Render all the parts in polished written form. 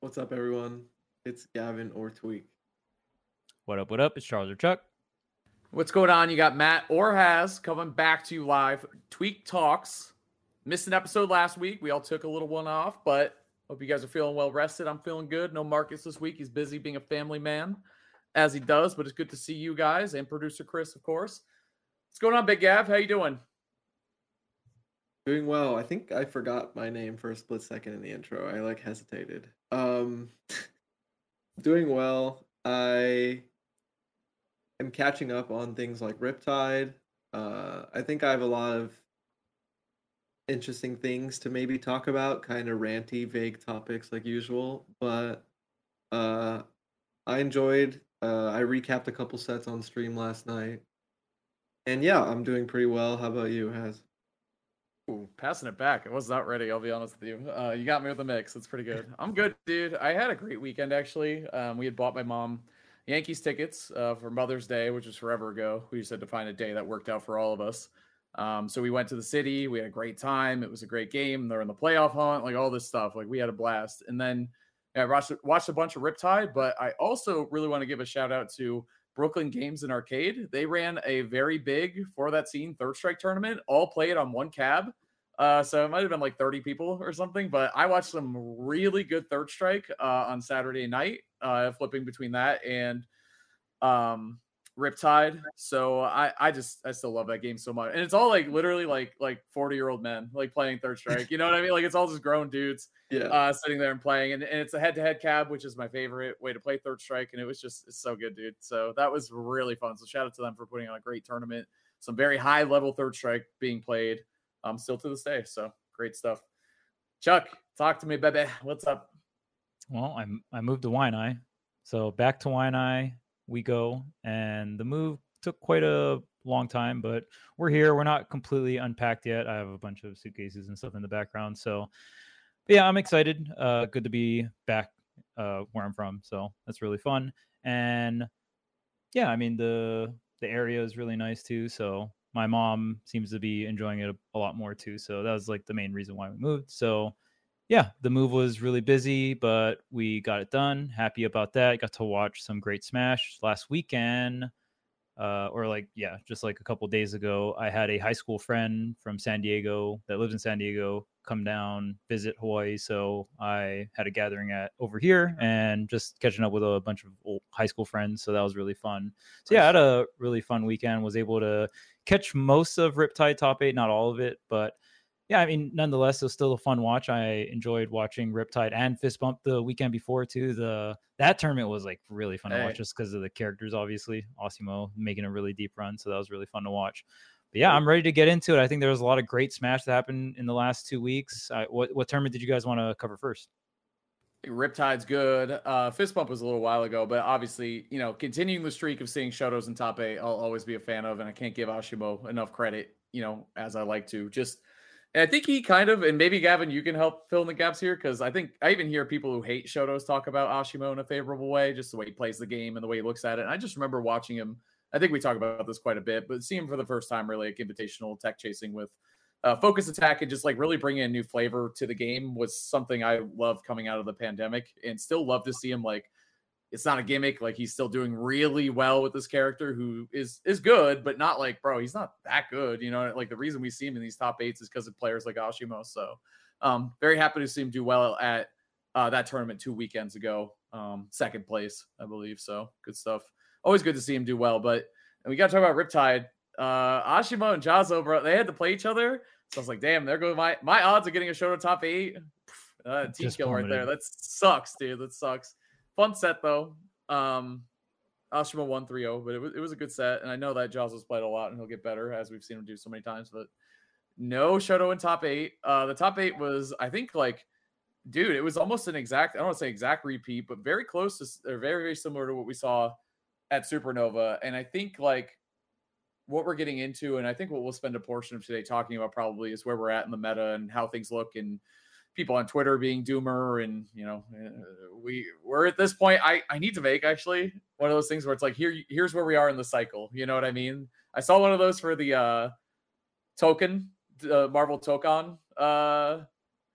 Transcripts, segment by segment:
What's up, everyone? It's Gavin or Tweak. What up? What up? It's Charles or Chuck. What's going on? You got Matt or Has coming back to you live. Tweak Talks. Missed an episode last week. We all took a little one off, but hope you guys are feeling well rested. I'm feeling good. No Marcus this week. He's busy being a family man, as he does, but it's good to see you guys and producer Chris, of course. What's going on, Big Gav? How you doing? Doing well. I think I forgot my name for a split second in the intro. I hesitated. Doing well. I am catching up on things like Riptide. I think I have a lot of interesting things to maybe talk about, kind of ranty, vague topics like usual. But I enjoyed. I recapped a couple sets on stream last night, and yeah, I'm doing pretty well. How about you, Has? Ooh, passing it back. I was not ready. I'll be honest with you. You got me with the mix. It's pretty good. I'm good, dude. I had a great weekend actually. We had bought my mom Yankees tickets for Mother's Day, which was forever ago. We just had to find a day that worked out for all of us. So we went to the city. We had a great time. It was a great game. They're in the playoff hunt, like all this stuff. Like we had a blast. And then I watched a bunch of Riptide, but I also really want to give a shout out to Brooklyn Games and Arcade. They ran a very big for that scene Third Strike tournament, all played on one cab. So it might have been like 30 people or something, but I watched some really good Third Strike on Saturday night, flipping between that and Riptide. So I still love that game so much. And it's all like literally like 40-year-old men like playing Third Strike. You know what I mean? Like it's all just grown dudes sitting there and playing. And it's a head-to-head cab, which is my favorite way to play Third Strike. And it's so good, dude. So that was really fun. So shout out to them for putting on a great tournament. Some very high level Third Strike being played still to this day. So great stuff. Chuck, talk to me, baby. What's up? Well, I moved to Waianae. So back to Waianae we go. And the move took quite a long time, but we're here. We're not completely unpacked yet. I have a bunch of suitcases and stuff in the background. So yeah, I'm excited. Good to be back where I'm from. So that's really fun. And yeah, I mean, the area is really nice too. So my mom seems to be enjoying it a lot more too. So that was like the main reason why we moved. So yeah, the move was really busy, but we got it done. Happy about that. Got to watch some great Smash last weekend. Just like a couple days ago, I had a high school friend from San Diego that lives in San Diego come down, visit Hawaii. So I had a gathering over here and just catching up with a bunch of old high school friends. So that was really fun. So yeah, I had a really fun weekend. Was able to catch most of Riptide Top 8, not all of it, but yeah, I mean, nonetheless, it was still a fun watch. I enjoyed watching Riptide and Fist Bump the weekend before too. That tournament was like really fun to watch just because of the characters, obviously. Osimo making a really deep run, so that was really fun to watch. But yeah, I'm ready to get into it. I think there was a lot of great Smash that happened in the last 2 weeks. What tournament did you guys want to cover first? Riptide's good. Fist Bump was a little while ago, but obviously, continuing the streak of seeing Shotos in top 8, I'll always be a fan of, and I can't give Ashimo enough credit, as I like to. And I think he kind of, and maybe Gavin, you can help fill in the gaps here, because I think I even hear people who hate Shotos talk about Ashimo in a favorable way, just the way he plays the game and the way he looks at it. And I just remember watching him. I think we talk about this quite a bit, but seeing him for the first time really like invitational tech chasing with focus attack and just like really bringing a new flavor to the game was something I loved coming out of the pandemic, and still love to see him like, it's not a gimmick. Like he's still doing really well with this character who is good, but not like, bro, he's not that good. Like the reason we see him in these top 8s is because of players like Ashimo. So very happy to see him do well at that tournament 2 weekends ago. Second place, I believe. So good stuff. Always good to see him do well. But and we got to talk about Riptide. Ashimo and Jazo, bro, they had to play each other. So I was like, damn, there goes my odds of getting a Shoto top 8. Team kill right there. That sucks, dude. That sucks. Fun set though. Ashimo won 3-0, but it was a good set, and I know that Jaws has played a lot, and he'll get better as we've seen him do so many times. But no Shoto in top 8. The top 8 was, I think, like, dude, it was almost an exact, I don't want to say exact repeat, but very close to, or very, very similar to what we saw at Supernova. And I think like what we're getting into, and I think what we'll spend a portion of today talking about probably is where we're at in the meta and how things look, and people on Twitter being doomer, and we're at this point. I need to make actually one of those things where it's like here's where we are in the cycle. You know what I mean? I saw one of those for the token, Marvel Tokon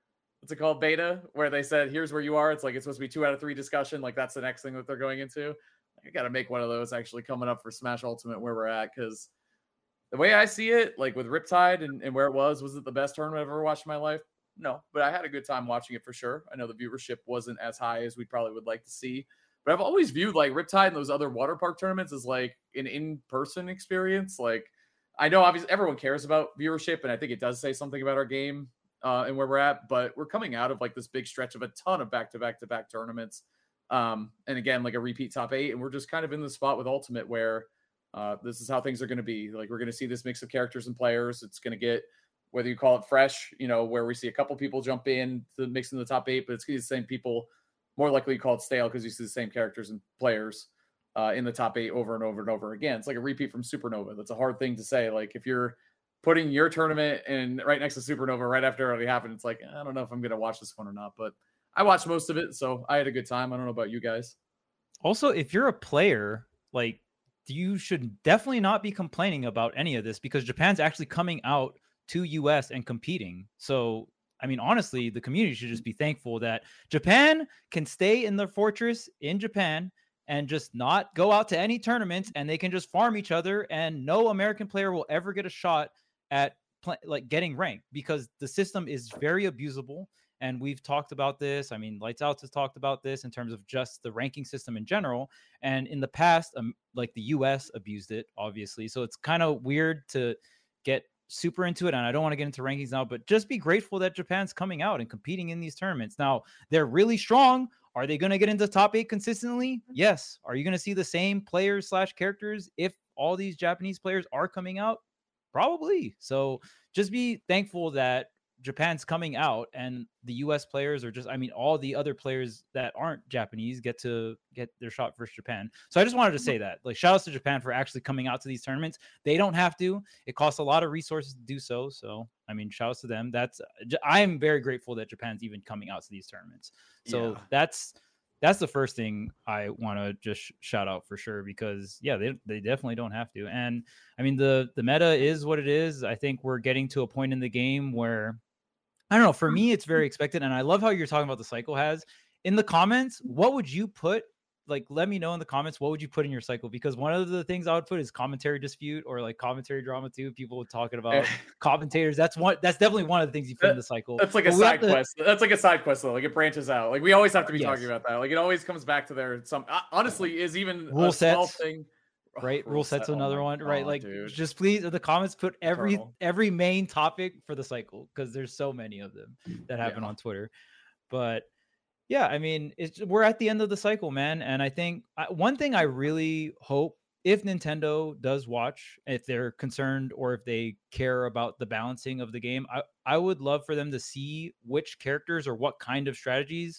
what's it called, beta, where they said, here's where you are. It's like, it's supposed to be 2 out of 3 discussion. Like that's the next thing that they're going into. I got to make one of those actually coming up for Smash Ultimate where we're at. Cause the way I see it, like with Riptide and where it was it the best tournament I've ever watched in my life? No, but I had a good time watching it for sure. I know the viewership wasn't as high as we probably would like to see, but I've always viewed like Riptide and those other water park tournaments as like an in-person experience. Like I know obviously everyone cares about viewership, and I think it does say something about our game and where we're at, but we're coming out of like this big stretch of a ton of back-to-back tournaments. And again, like a repeat top 8, and we're just kind of in the spot with Ultimate where this is how things are going to be. Like we're going to see this mix of characters and players. It's going to get, whether you call it fresh, where we see a couple people jump in to mix in the top 8, but it's the same people. More likely you call it stale because you see the same characters and players in the top 8 over and over and over again. It's like a repeat from Supernova. That's a hard thing to say. Like if you're putting your tournament and right next to Supernova right after it already happened, it's like, I don't know if I'm going to watch this one or not, but I watched most of it, so I had a good time. I don't know about you guys. Also, if you're a player, like you should definitely not be complaining about any of this because Japan's actually coming out to US and competing. So, I mean, honestly, the community should just be thankful that Japan can stay in their fortress in Japan and just not go out to any tournaments, and they can just farm each other, and no American player will ever get a shot at like getting ranked because the system is very abusable. And we've talked about this. I mean, Lights Out has talked about this in terms of just the ranking system in general. And in the past, like the US abused it, obviously. So it's kind of weird to get super into it. And I don't want to get into rankings now, but just be grateful that Japan's coming out and competing in these tournaments. Now, they're really strong. Are they going to get into top 8 consistently? Yes. Are you going to see the same players / characters if all these Japanese players are coming out? Probably. So just be thankful that Japan's coming out and the US players are just, I mean, all the other players that aren't Japanese get to get their shot versus Japan. So I just wanted to say that, like, shout outs to Japan for actually coming out to these tournaments. They don't have to. It costs a lot of resources to do so. So, I mean, shout outs to them. I'm very grateful that Japan's even coming out to these tournaments. So that's the first thing I want to just shout out for sure, because they definitely don't have to. And I mean, the meta is what it is. I think we're getting to a point in the game where, I don't know, for me, it's very expected. And I love how you're talking about the cycle has. In the comments, what would you put? Like, let me know in the comments, what would you put in your cycle? Because one of the things I would put is commentary dispute or like commentary drama too. People talking about commentators. That's definitely one of the things you put in the cycle. That's like a side quest. That's like a side quest though. Like it branches out. Like we always have to be talking about that. Like it always comes back to there. Some honestly is even rule sets. Small thing. Right, rule set's another one, right? Like, just please, the comments put every main topic for the cycle, because there's so many of them that happen on Twitter. But yeah, I mean, we're at the end of the cycle, man. And I think one thing I really hope, if Nintendo does watch, if they're concerned or if they care about the balancing of the game, I would love for them to see which characters or what kind of strategies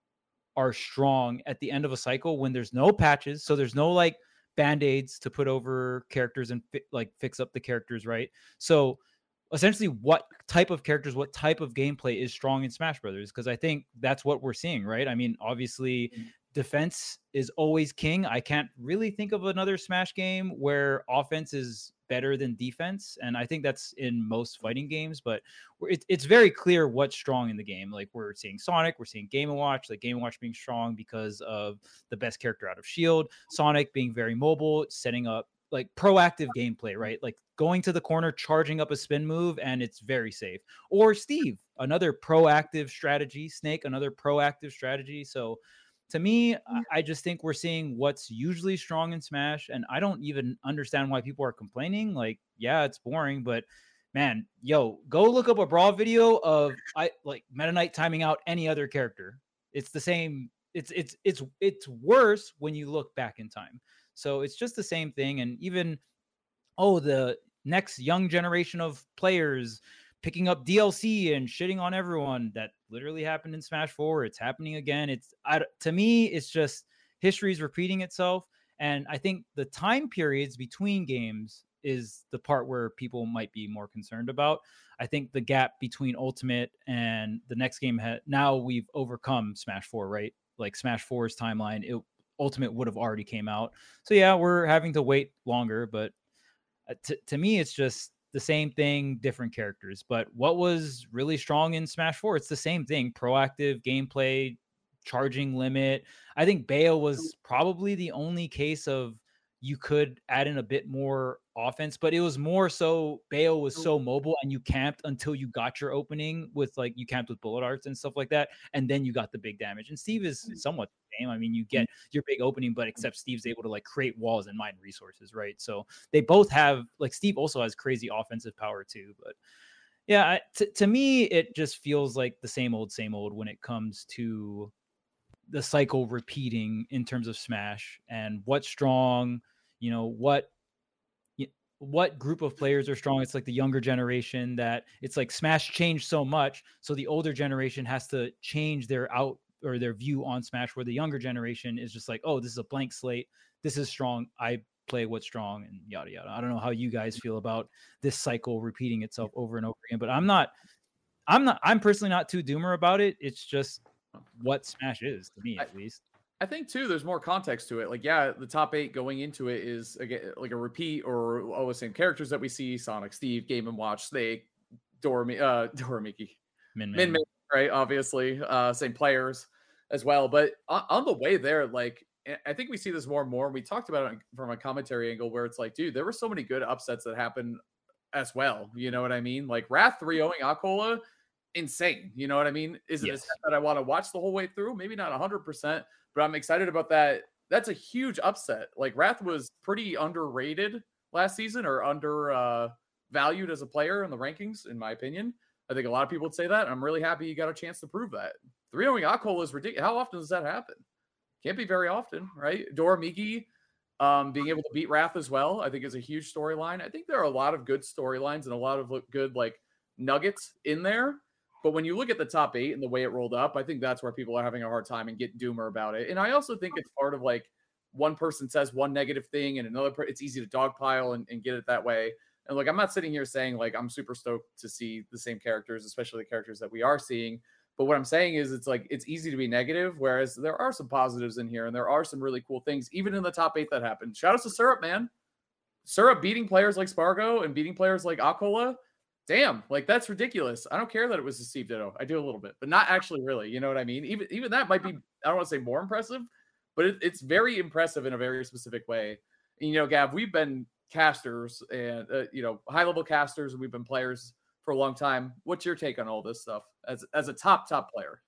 are strong at the end of a cycle when there's no patches. So there's no like band-aids to put over characters and fix up the characters, right? So essentially, what type of characters, what type of gameplay is strong in Smash Brothers? Because I think that's what we're seeing, right? I mean, obviously, defense is always king. I can't really think of another Smash game where offense is better than defense, and I think that's in most fighting games. But it's very clear what's strong in the game. Like we're seeing Sonic, we're seeing Game & Watch, like Game & Watch being strong because of the best character out of Shield, Sonic being very mobile, setting up like proactive gameplay, right? Like going to the corner, charging up a spin move, and it's very safe. Or Steve, another proactive strategy, Snake, another proactive strategy. So to me, I just think we're seeing what's usually strong in Smash, and I don't even understand why people are complaining. Like, yeah, it's boring, but man, go look up a Brawl video of Meta Knight timing out any other character. It's the same. It's worse when you look back in time. So it's just the same thing. And even the next young generation of players picking up DLC and shitting on everyone. That literally happened in Smash 4. It's happening again. To me, it's just history is repeating itself. And I think the time periods between games is the part where people might be more concerned about. I think the gap between Ultimate and the next game, now we've overcome Smash 4, right? Like Smash 4's timeline, Ultimate would have already came out. So yeah, we're having to wait longer. But to me, it's just the same thing, different characters. But what was really strong in Smash 4? It's the same thing: proactive gameplay, charging limit. I think Bayo was probably the only case of you could add in a bit more offense, but it was more so Bayo was so mobile and you camped until you got your opening with like you camped with bullet arts and stuff like that, and then you got the big damage. And Steve is somewhat the same. I mean, you get your big opening, but except Steve's able to like create walls and mine resources, right? So they both have, like, Steve also has crazy offensive power too. But yeah, to me, it just feels like the same old when it comes to the cycle repeating in terms of Smash and what's strong, you know, what group of players are strong. It's like the younger generation that it's like Smash changed so much. So the older generation has to change their their view on Smash, where the younger generation is just like, oh, this is a blank slate. This is strong. I play what's strong and yada, yada. I don't know how you guys feel about this cycle repeating itself over and over again, but I'm personally not too doomer about it. It's just what Smash is to me, at least. I think too, there's more context to it. Like, yeah, the top 8 going into it is again like a repeat or all the same characters that we see: Sonic, Steve, Game & Watch, Snake, Doromiki, Min, right? Obviously, same players as well. But on the way there, like, I think we see this more and more. And we talked about it from a commentary angle where it's like, dude, there were so many good upsets that happened as well. You know what I mean? Like Wrath 3-0ing Aquila, insane. You know what I mean? Is it a set that I want to watch the whole way through? Maybe not 100%, but I'm excited about that. That's a huge upset. Like Wrath was pretty underrated last season, or under valued as a player in the rankings, in my opinion. I think a lot of people would say that. And I'm really happy you got a chance to prove that. 3-0ing Aquila is ridiculous. How often does that happen? Can't be very often, right? Doromiki being able to beat Wrath as well, I think is a huge storyline. I think there are a lot of good storylines and a lot of good like nuggets in there. But when you look at the top 8 and the way it rolled up, I think that's where people are having a hard time and get doomer about it. And I also think it's part of like one person says one negative thing and another it's easy to dogpile and get it that way. And like, I'm not sitting here saying like I'm super stoked to see the same characters, especially the characters that we are seeing. But what I'm saying is it's like it's easy to be negative, whereas there are some positives in here and there are some really cool things, even in the top 8 that happened. Shout out to Syrup, man. Syrup beating players like Spargo and beating players like Aquila. Damn, like that's ridiculous. I don't care that it was a Steve Ditto. I do a little bit, but not actually really. You know what I mean? Even that might be, I don't want to say more impressive, but it's very impressive in a very specific way. And, you know, Gav, we've been casters and, high-level casters, and we've been players for a long time. What's your take on all this stuff as a top player?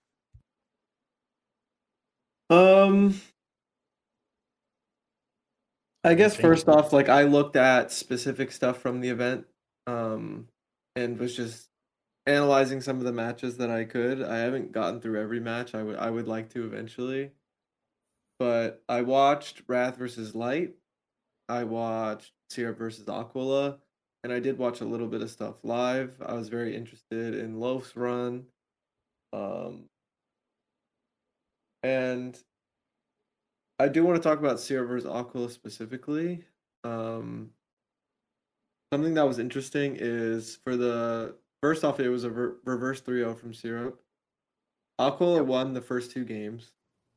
I guess first off, like I looked at specific stuff from the event, and was just analyzing some of the matches that I could. I haven't gotten through every match. I would like to eventually. But I watched Wrath versus Light. I watched Syrup versus Aquila. And I did watch a little bit of stuff live. I was very interested in Loaf's run. And I do want to talk about Syrup versus Aquila specifically. Something that was interesting is first off, it was a reverse 3-0 from Syrup. Aquila won the first 2 games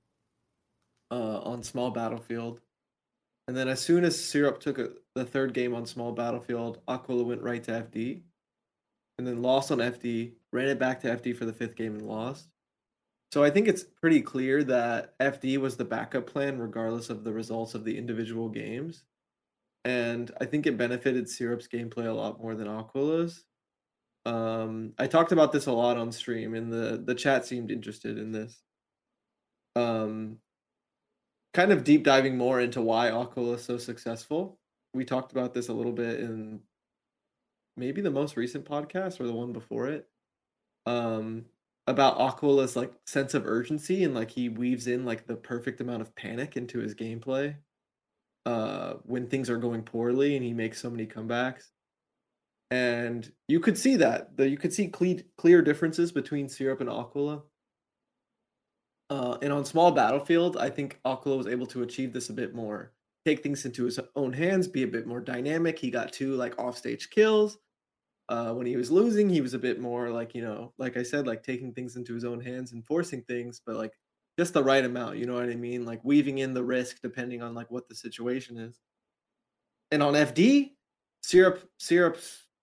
on small battlefield. And then as soon as Syrup took the third game on small battlefield, Aquila went right to FD. And then lost on FD, ran it back to FD for the 5th game and lost. So I think it's pretty clear that FD was the backup plan regardless of the results of the individual games. And I think it benefited Syrup's gameplay a lot more than Aquila's. I talked about this a lot on stream, and the chat seemed interested in this. Kind of deep diving more into why Aquila is so successful. We talked about this a little bit in maybe the most recent podcast or the one before it. About Aquila's like sense of urgency, and like he weaves in like the perfect amount of panic into his gameplay when things are going poorly, and he makes so many comebacks. And you could see that. You could see clear differences between Syrup and Aquila. And on small battlefield, I think Aquila was able to achieve this a bit more. Take things into his own hands, be a bit more dynamic. He got 2 like offstage kills. When he was losing, he was a bit more like, like I said, like taking things into his own hands and forcing things, but like just the right amount, you know what I mean? Like weaving in the risk depending on like what the situation is. And on FD, Syrup's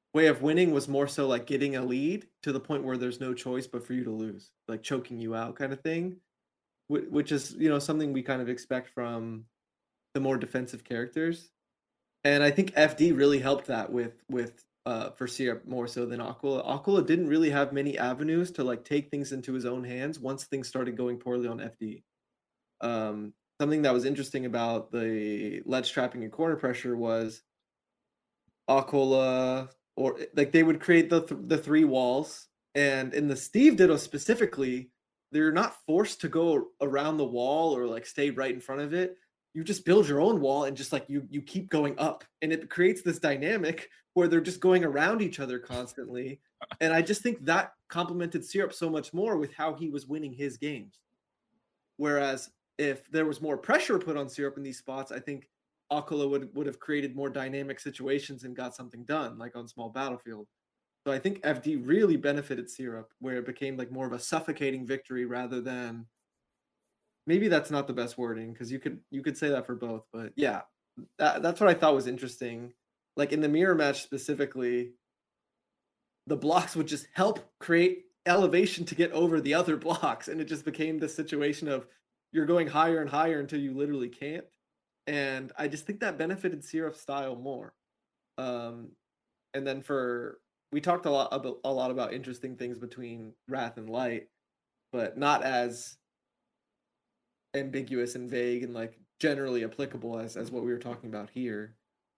way of winning was more so like getting a lead to the point where there's no choice but for you to lose, like choking you out kind of thing, which is, something we kind of expect from the more defensive characters. And I think FD really helped that with for Syrup more so than Aquila. Aquila didn't really have many avenues to like take things into his own hands once things started going poorly on FD. Something that was interesting about the ledge trapping and corner pressure was Aquila, or like they would create the three walls, and in the Steve Ditto specifically, they're not forced to go around the wall or like stay right in front of it. You just build your own wall and just like you keep going up, and it creates this dynamic where they're just going around each other constantly. And I just think that complemented Syrup so much more with how he was winning his games. Whereas if there was more pressure put on Syrup in these spots, I think Aquila would have created more dynamic situations and got something done, like on small battlefield. So I think FD really benefited Syrup, where it became like more of a suffocating victory rather than, maybe that's not the best wording because you could say that for both, but yeah, that's what I thought was interesting. Like in the mirror match specifically, the blocks would just help create elevation to get over the other blocks, and it just became this situation of you're going higher and higher until you literally can't. And I just think that benefited Syrup's style more. And then we talked a lot about interesting things between Wrath and Light, but not as ambiguous and vague and like generally applicable as what we were talking about here.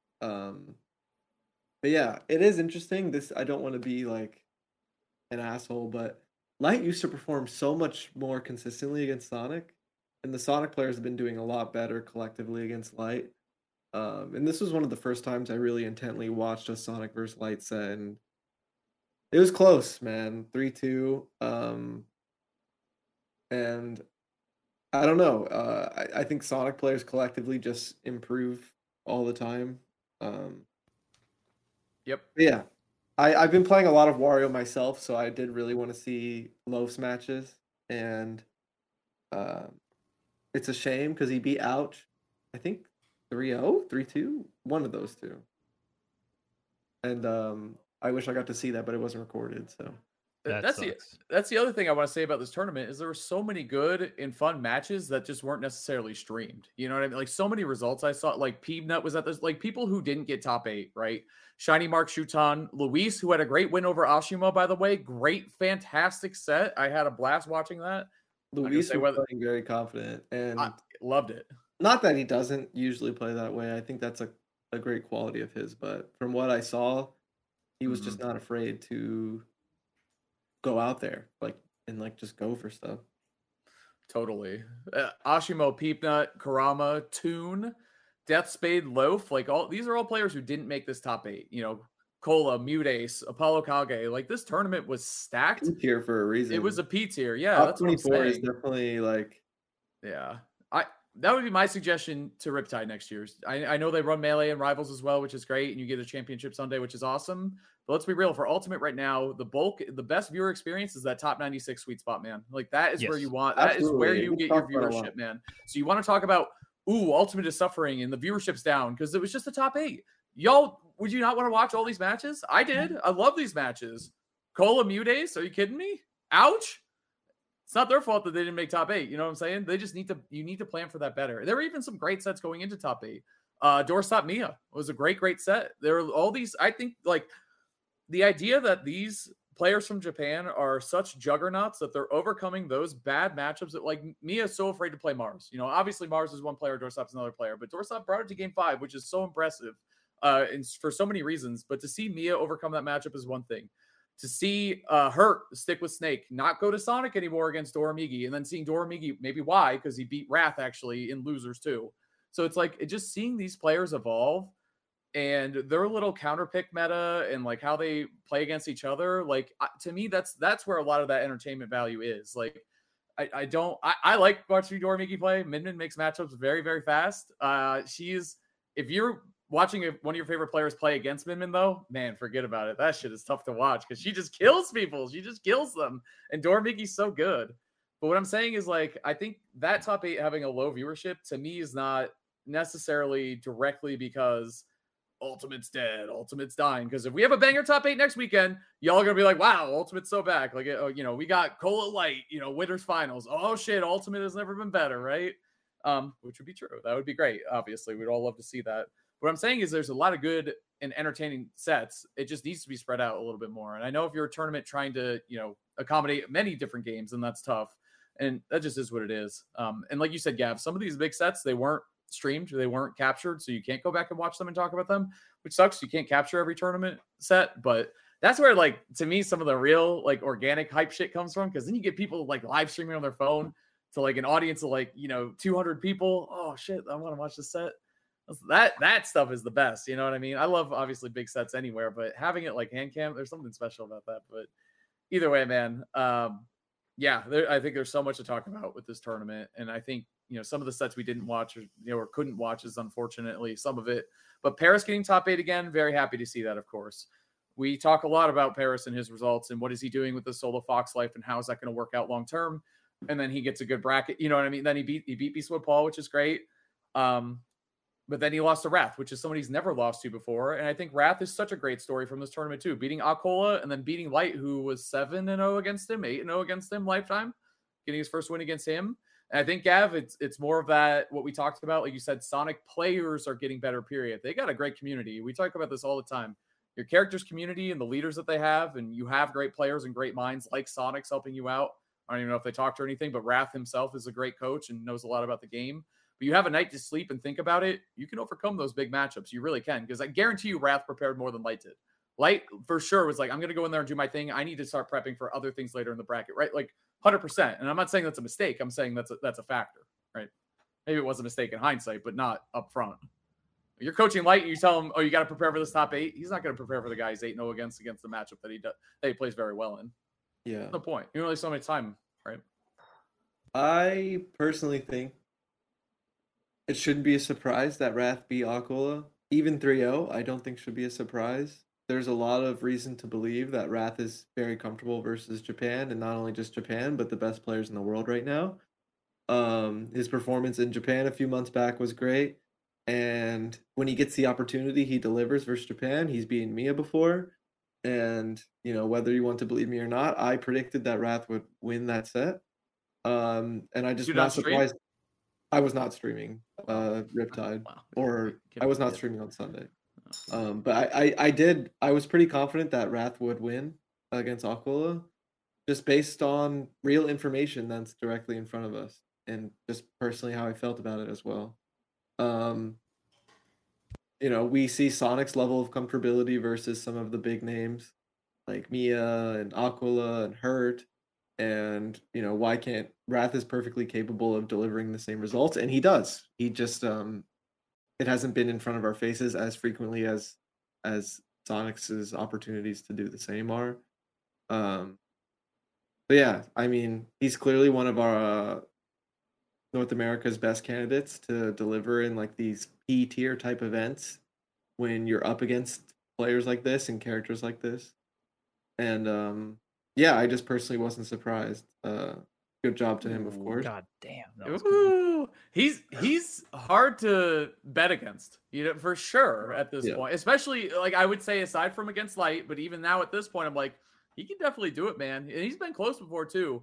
But yeah, it is interesting. I don't want to be like an asshole, but Light used to perform so much more consistently against Sonic, and the Sonic players have been doing a lot better collectively against Light. And this was one of the first times I really intently watched a Sonic versus Light set, and it was close, man. 3-2. And I don't know. I think Sonic players collectively just improve all the time. Yep. Yeah. I've been playing a lot of Wario myself, so I did really want to see Loaf's matches. And it's a shame because he beat Ouch, I think 3-0, 3-2, one of those two. And I wish I got to see that, but it wasn't recorded, so. That's the other thing I want to say about this tournament is there were so many good and fun matches that just weren't necessarily streamed. You know what I mean? Like so many results I saw, like Peanut was at this, like people who didn't get top 8, right? Shiny Mark Shuton, Luis, who had a great win over Ashimo, by the way, great, fantastic set. I had a blast watching that. Luis was playing very confident, and I loved it. Not that he doesn't usually play that way. I think that's a great quality of his, but from what I saw, he was just not afraid to go out there and just go for stuff. Totally. Ashimo, Peanut, Karama, Toon, Death Spade, Loaf, like these are all players who didn't make this top 8. You know, Cola, Mutace, Apollo Kage. Like this tournament was stacked. P tier for a reason. It was a P tier. Yeah, top that's 24 what I'm saying. Is definitely like. Yeah, that would be my suggestion to Riptide next year. I know they run Melee and Rivals as well, which is great, and you get a championship Sunday, which is awesome. But let's be real, for Ultimate right now, the best viewer experience is that top 96 sweet spot, man. Like that is where you want. That is where you get your viewership, man. So you want to talk about, Ultimate is suffering and the viewership's down because it was just the top 8. Y'all, would you not want to watch all these matches? I did. I love these matches. Cola, Mutace, are you kidding me? Ouch. It's not their fault that they didn't make top 8. You know what I'm saying? They just you need to plan for that better. There were even some great sets going into top 8. Doorstop Mia was a great set. There are all these, I think, like the idea that these players from Japan are such juggernauts that they're overcoming those bad matchups that like Mia's so afraid to play Mars. You know, obviously Mars is one player, Doorstop's another player, but Doorstop brought it to game 5, which is so impressive and for so many reasons. But to see Mia overcome that matchup is one thing. To see Hurt stick with Snake, not go to Sonic anymore against Doramigi, and then seeing Doramigi, maybe why, because he beat Wrath actually in Losers too. So it's like just seeing these players evolve and their little counterpick meta and like how they play against each other. Like to me, that's where a lot of that entertainment value is. Like I like watching Doramigi play. Min makes matchups very, very fast. If you're watching one of your favorite players play against Min though, man, forget about it. That shit is tough to watch because she just kills people. She just kills them. And Doramigi's so good. But what I'm saying is like, I think that top 8 having a low viewership to me is not necessarily directly because Ultimate's dead, Ultimate's dying. Because if we have a banger top 8 next weekend, y'all are gonna be like, wow, Ultimate's so back. Like, we got Cola Light, Winter's Finals. Oh shit, Ultimate has never been better, right? Which would be true. That would be great. Obviously, we'd all love to see that. What I'm saying is there's a lot of good and entertaining sets. It just needs to be spread out a little bit more. And I know if you're a tournament trying to, accommodate many different games, then that's tough. And that just is what it is. And like you said, Gav, some of these big sets, they weren't streamed, they weren't captured, so you can't go back and watch them and talk about them, which sucks. You can't capture every tournament set, but that's where, like, to me, some of the real, like, organic hype shit comes from, because then you get people like live streaming on their phone to like an audience of like 200 people. Oh shit, I want to watch this set. That stuff is the best. You know what I mean? I love obviously big sets anywhere, but having it like hand cam, there's something special about that. But either way, man, I think there's so much to talk about with this tournament, and I think some of the sets we didn't watch or couldn't watch is unfortunately some of it. But Paris getting top 8 again, very happy to see that. Of course, we talk a lot about Paris and his results and what is he doing with the solo Fox life and how is that going to work out long term. And then he gets a good bracket. You know what I mean? Then he beat Beastwood Paul, which is great. But then he lost to Wrath, which is someone he's never lost to before. And I think Wrath is such a great story from this tournament too. Beating Akola and then beating Light, who was 7-0 against him, 8-0 against him lifetime, getting his first win against him. And I think, Gav, it's more of that, what we talked about. Like you said, Sonic players are getting better, period. They got a great community. We talk about this all the time. Your characters' community and the leaders that they have, and you have great players and great minds like Sonic's helping you out. I don't even know if they talked or anything, but Wrath himself is a great coach and knows a lot about the game. But you have a night to sleep and think about it, you can overcome those big matchups. You really can, because I guarantee you Wrath prepared more than Light did. Light, for sure, was like, I'm going to go in there and do my thing. I need to start prepping for other things later in the bracket, right? Like 100%. And I'm not saying that's a mistake. I'm saying that's a factor, right? Maybe it was a mistake in hindsight, but not up front. You're coaching Light, and you tell him, oh, you got to prepare for this top 8. He's not going to prepare for the guy he's 8-0 against the matchup that he plays very well in. Yeah. That's the point. You only so much time, right? I personally think it shouldn't be a surprise that Wrath beat Akola. Even 3-0, I don't think should be a surprise. There's a lot of reason to believe that Wrath is very comfortable versus Japan, and not only just Japan, but the best players in the world right now. His performance in Japan a few months back was great, and when he gets the opportunity, he delivers versus Japan. He's beaten Mia before, and whether you want to believe me or not, I predicted that Wrath would win that set. And I just not surprised. I was not streaming Riptide, or I was not streaming on Sunday. But I was pretty confident that Wrath would win against Akola, just based on real information that's directly in front of us, and just personally how I felt about it as well. We see Sonic's level of comfortability versus some of the big names like Mia and Akola and Hurt. And, why can't Wrath is perfectly capable of delivering the same results, and he does. He just it hasn't been in front of our faces as frequently as Sonic's opportunities to do the same are. But yeah, I mean, he's clearly one of our North America's best candidates to deliver in like these P tier type events when you're up against players like this and characters like this. And yeah, I just personally wasn't surprised. Good job to him, of course. God damn. Ooh, he's hard to bet against, for sure at this point. Especially, like, I would say aside from against Light, but even now at this point, I'm like, he can definitely do it, man. And he's been close before too.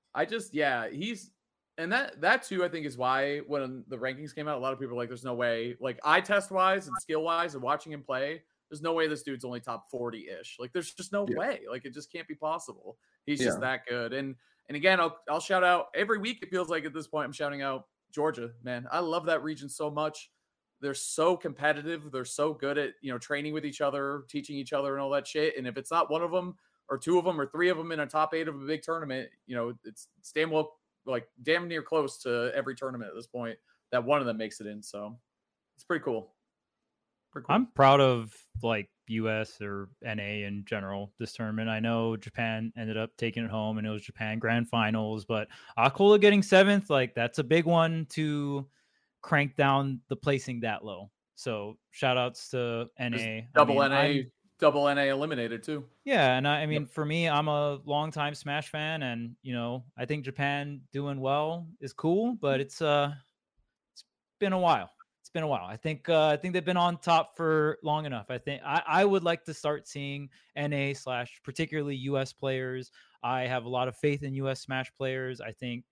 And that too, I think, is why when the rankings came out, a lot of people were like, there's no way, like eye test wise and skill wise and watching him play, there's no way this dude's only top 40-ish. Like, there's just no way. Like, it just can't be possible. He's just that good. And again, I'll shout out every week. It feels like at this point I'm shouting out Georgia, man. I love that region so much. They're so competitive. They're so good at, training with each other, teaching each other and all that shit. And if it's not one of them or two of them or three of them in a top 8 of a big tournament, it's damn near close to every tournament at this point that one of them makes it in. So it's pretty cool. I'm proud of like US or NA in general this tournament. I know Japan ended up taking it home and it was Japan Grand Finals, but Akola getting 7th, like that's a big one to crank down the placing that low. So shout outs to NA. Double NA eliminated too. Yeah, and I mean, for me, I'm a longtime Smash fan, and I think Japan doing well is cool, but it's been a while. been a while. I think they've been on top for long enough. I think I would like to start seeing NA / particularly US players. I have a lot of faith in US Smash players. I think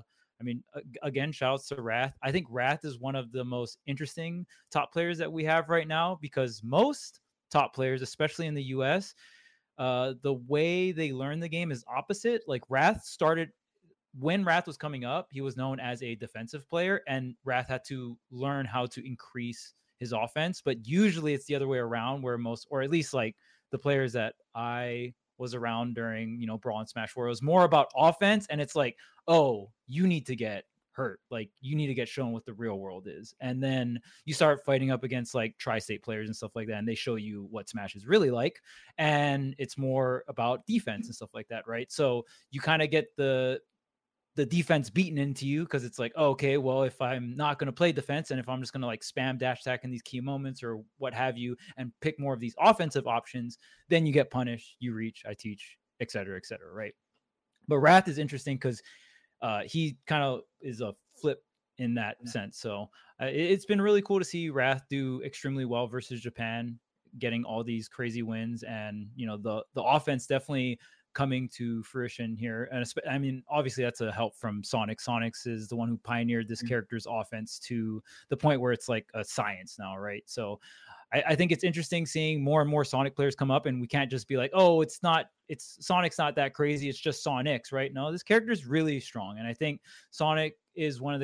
again, shout outs to Wrath. I think Wrath is one of the most interesting top players that we have right now, because most top players, especially in the US, the way they learn the game is opposite. Like Wrath started when Wrath was coming up, he was known as a defensive player, and Wrath had to learn how to increase his offense. But usually it's the other way around, where most, or at least like the players that I was around during, Brawl and Smash 4, it was more about offense. And it's like, oh, you need to get hurt. Like you need to get shown what the real world is. And then you start fighting up against like tri-state players and stuff like that. And they show you what Smash is really like. And it's more about defense and stuff like that. Right. So you kind of get the defense beaten into you, because it's like, oh, okay, well, if I'm not going to play defense, and if I'm just going to like spam dash attack in these key moments or what have you, and pick more of these offensive options, then you get punished, you reach, I teach, et cetera, right? But Wrath is interesting because he kind of is a flip in that sense. So it's been really cool to see Wrath do extremely well versus Japan, getting all these crazy wins. And, the offense definitely coming to fruition here. And I mean, obviously that's a help from Sonic. Sonics is the one who pioneered this character's offense to the point where it's like a science now, right? So I think it's interesting seeing more and more Sonic players come up, and we can't just be like, oh, Sonic's not that crazy, it's just Sonics, right? No, this character is really strong. And I think Sonic is one of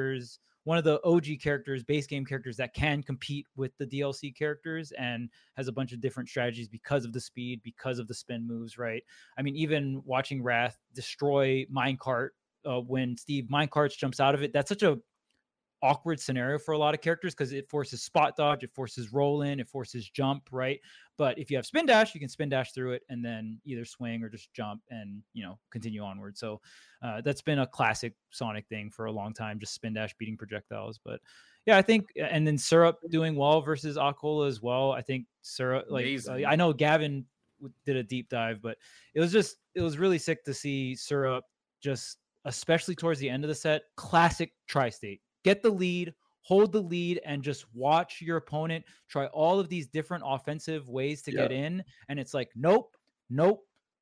the OG characters, base game characters that can compete with the DLC characters, and has a bunch of different strategies because of the speed, because of the spin moves, right? I mean, even watching Wrath destroy Minecart when Steve Minecarts jumps out of it, that's such a awkward scenario for a lot of characters, because it forces spot dodge, it forces roll in, it forces jump, right? But if you have spin dash, you can spin dash through it and then either swing or just jump and continue onward. So that's been a classic Sonic thing for a long time, just spin dash beating projectiles. But yeah, I think, and then Syrup doing well versus Akola as well. I think Syrup, I know Gavin did a deep dive, but it was really sick to see Syrup, just especially towards the end of the set, classic tri-state. Get the lead, hold the lead, and just watch your opponent try all of these different offensive ways to get in. And it's like, nope. Oh,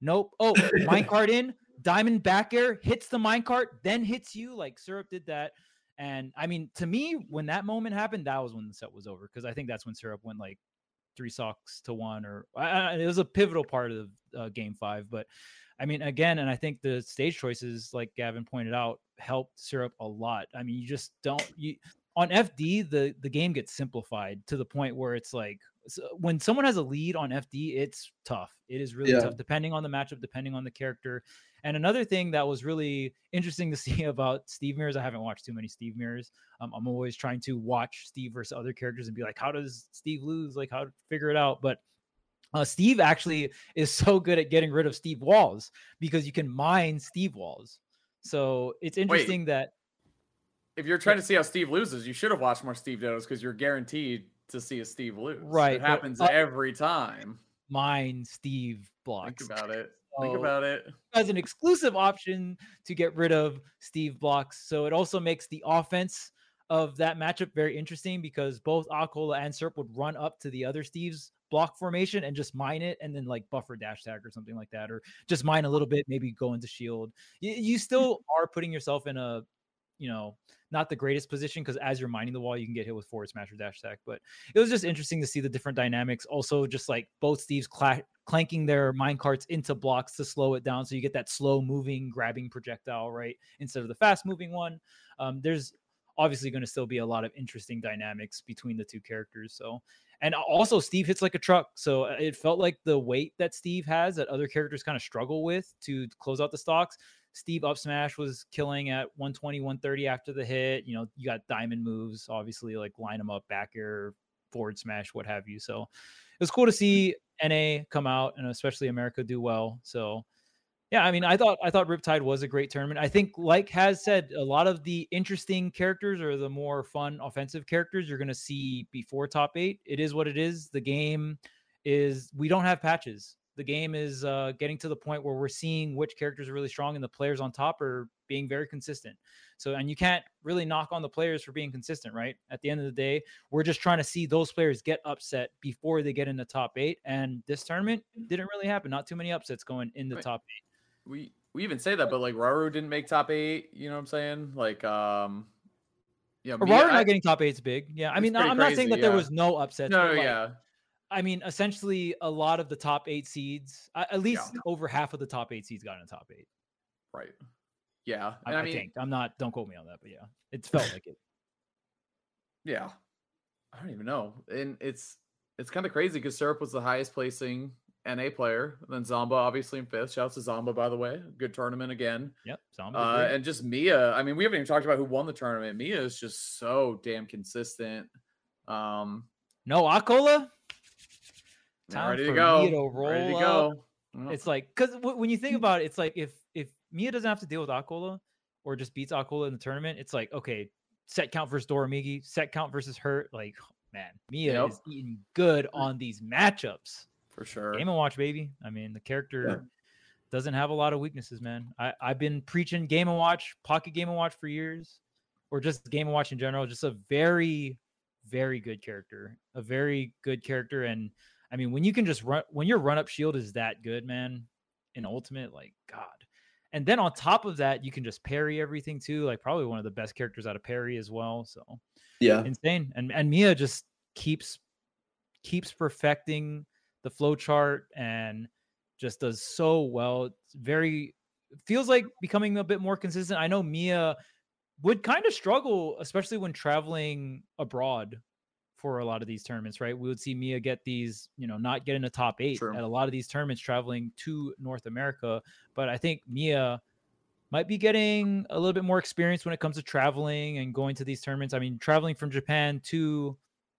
minecart in, diamond back air, hits the minecart, then hits you. Like Syrup did that. And I mean, to me, when that moment happened, that was when the set was over, because I think that's when Syrup went like 3-1, or it was a pivotal part of game 5. But I mean, again, and I think the stage choices, like Gavin pointed out, helped Syrup a lot. I mean, you just on FD, the game gets simplified to the point where it's like, when someone has a lead on FD, it's tough. It is really tough, depending on the matchup, depending on the character. And another thing that was really interesting to see about Steve Mirrors, I haven't watched too many Steve Mirrors. I'm always trying to watch Steve versus other characters and be like, how does Steve lose? Like, how to figure it out. But Steve actually is so good at getting rid of Steve walls, because you can mine Steve walls. So it's interesting that if you're trying to see how Steve loses, you should have watched more Steve Dodos, because you're guaranteed to see a Steve lose. Right. It happens every time. Mine Steve blocks. Think about it. As an exclusive option to get rid of Steve blocks. So it also makes the offense of that matchup very interesting, because both Akola and Syrup would run up to the other Steve's block formation and just mine it, and then like buffer dash tag or something like that, or just mine a little bit, maybe go into shield. You still are putting yourself in a not the greatest position, because as you're mining the wall, you can get hit with forward smash or dash attack. But it was just interesting to see the different dynamics. Also, just like both Steves clanking their mine carts into blocks to slow it down, so you get that slow moving, grabbing projectile, right, instead of the fast moving one. There's obviously going to still be a lot of interesting dynamics between the two characters. So, and also Steve hits like a truck. So it felt like the weight that Steve has that other characters kind of struggle with to close out the stocks, Steve up smash was killing at 120, 130 after the hit. You got diamond moves, obviously, like line them up, back air, forward smash, what have you. So it was cool to see NA come out, and especially America do well. So yeah, I mean, I thought Riptide was a great tournament. I think, like Has said, a lot of the interesting characters, or the more fun offensive characters, you're going to see before top 8. It is what it is. The game is, we don't have patches. The game is getting to the point where we're seeing which characters are really strong, and the players on top are being very consistent. So, and you can't really knock on the players for being consistent, right? At the end of the day, we're just trying to see those players get upset before they get in the top 8. And this tournament didn't really happen. Not too many upsets going in the top 8. We even say that, but like Rauru didn't make top 8. You know what I'm saying? Like, Rauru not getting top 8 is big. Yeah, I mean, I'm not saying that there was no upsets. No, like, yeah. I mean, essentially, a lot of the top 8 seeds, at least over half of the top 8 seeds got in the top 8. Right. Yeah. I think. I'm not, don't quote me on that, but yeah, it felt like it. Yeah. I don't even know. And it's kind of crazy because Syrup was the highest placing NA player. And then Zomba, obviously, in 5th. Shouts to Zomba, by the way. Good tournament again. Yep. Zomba. And just Mia. I mean, we haven't even talked about who won the tournament. Mia is just so damn consistent. No Akola? Time ready to go. Mia to roll ready to go. Up. It's like, because when you think about it, it's like if Mia doesn't have to deal with Akola or just beats Akola in the tournament, it's like, okay, set count versus Doramigi, set count versus Hurt. Like, man, Mia is eating good on these matchups. For sure. Game & Watch, baby. I mean, the character doesn't have a lot of weaknesses, man. I've been preaching Game & Watch, Pocket Game & Watch for years, or just Game & Watch in general. Just a very, very good character. A very good character. And I mean, when you can just run, when your run-up shield is that good, man, in Ultimate, like, God. And then on top of that, you can just parry everything too. Like, probably one of the best characters out of parry as well. So yeah, insane. And Mia just keeps perfecting the flow chart and just does so well. It's feels like becoming a bit more consistent. I know Mia would kind of struggle, especially when traveling abroad for a lot of these tournaments, right? We would see Mia get these, not get in the top 8 at a lot of these tournaments traveling to North America. But I think Mia might be getting a little bit more experience when it comes to traveling and going to these tournaments. I mean, traveling from Japan to,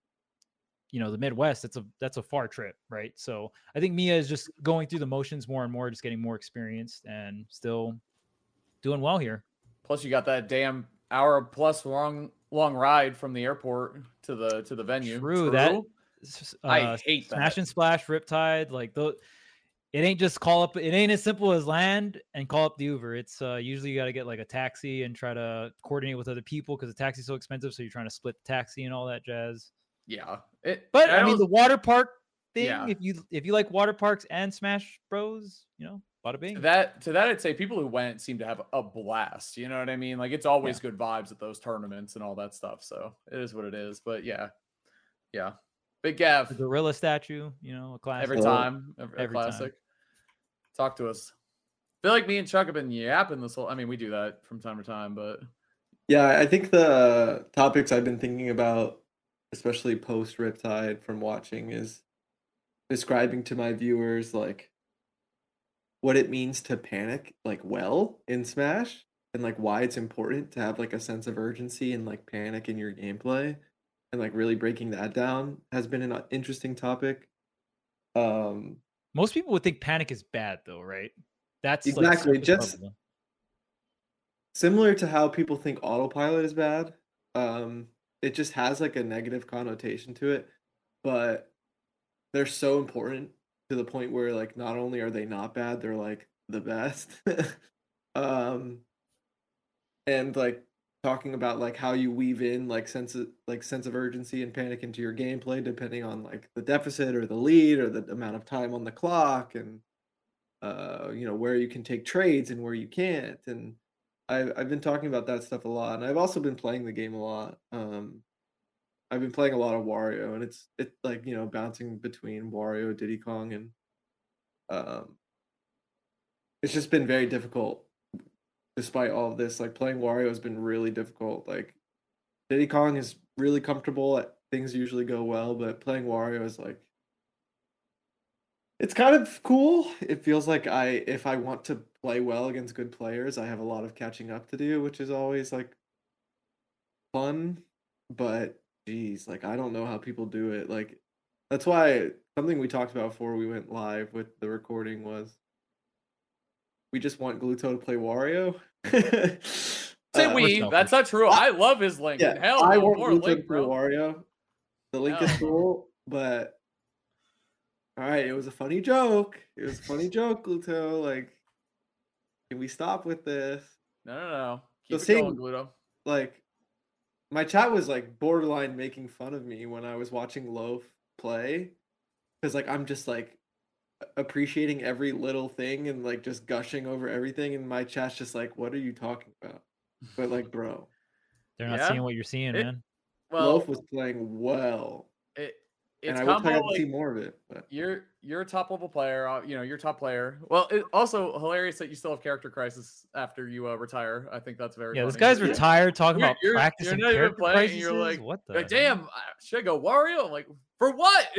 the Midwest, that's a far trip, right? So I think Mia is just going through the motions more and more, just getting more experienced and still doing well here. Plus you got that damn hour plus long ride from the airport to the venue. True. That I hate that. Smash and Splash, Riptide, like it ain't just call up. It ain't as simple as land and call up the Uber. It's usually you got to get like a taxi and try to coordinate with other people because the taxi's so expensive. So you're trying to split the taxi and all that jazz. Yeah. But I mean, the water park thing, if you like water parks and Smash Bros, bada bing. To that, I'd say people who went seem to have a blast. You know what I mean? Like, it's always good vibes at those tournaments and all that stuff. So it is what it is. But yeah. Big Gav. The gorilla statue, a classic. Every time. Every classic. Time. Talk to us. I feel like me and Chuck have been yapping this whole. I mean, we do that from time to time, but. Yeah, I think the topics I've been thinking about, especially post Riptide from watching, is describing to my viewers like what it means to panic like well in Smash and like why it's important to have like a sense of urgency and like panic in your gameplay, and like really breaking that down has been an interesting topic. Most people would think panic is bad though, right? That's exactly like just similar to how people think autopilot is bad. It just has like a negative connotation to it, but they're so important to the point where like not only are they not bad, they're like the best. And like talking about like how you weave in like sense of urgency and panic into your gameplay depending on like the deficit or the lead or the amount of time on the clock, and where you can take trades and where you can't. And I've been talking about that stuff a lot, and I've also been playing the game a lot. I've been playing a lot of Wario, and it's like bouncing between Wario, Diddy Kong, and it's just been very difficult. Despite all of this, like playing Wario has been really difficult. Like Diddy Kong is really comfortable. Things usually go well, but playing Wario is like, it's kind of cool. It feels like if I want to play well against good players, I have a lot of catching up to do, which is always like fun. But geez, like I don't know how people do it. Like that's why something we talked about before we went live with the recording was we just want Gluto to play Wario. Say that's not true. I love his Link. Yeah, hell, I want more Gluto Link, to play bro. Wario. The Link is cool, but All right, it was a funny joke. It was a funny joke, Gluto. Like, can we stop with this? No. Keep The it going, same- Gluto. Like, my chat was like borderline making fun of me when I was watching Loaf play, because like I'm just like appreciating every little thing and like just gushing over everything, and my chat's just like, "What are you talking about?" But like, bro, They're not Yeah. seeing what you're seeing, man. Well, Loaf was playing well, and it's I wish I combo got to see like more of it. But you're a top level player. You're a top player. Well, it's also hilarious that you still have character crisis after you retire. I think that's very Yeah, funny. this guy's Yeah. retired talking about You're practicing not even character playing, crises. and you're like, What the? like, hell? damn, should I go Wario? I'm like, for what?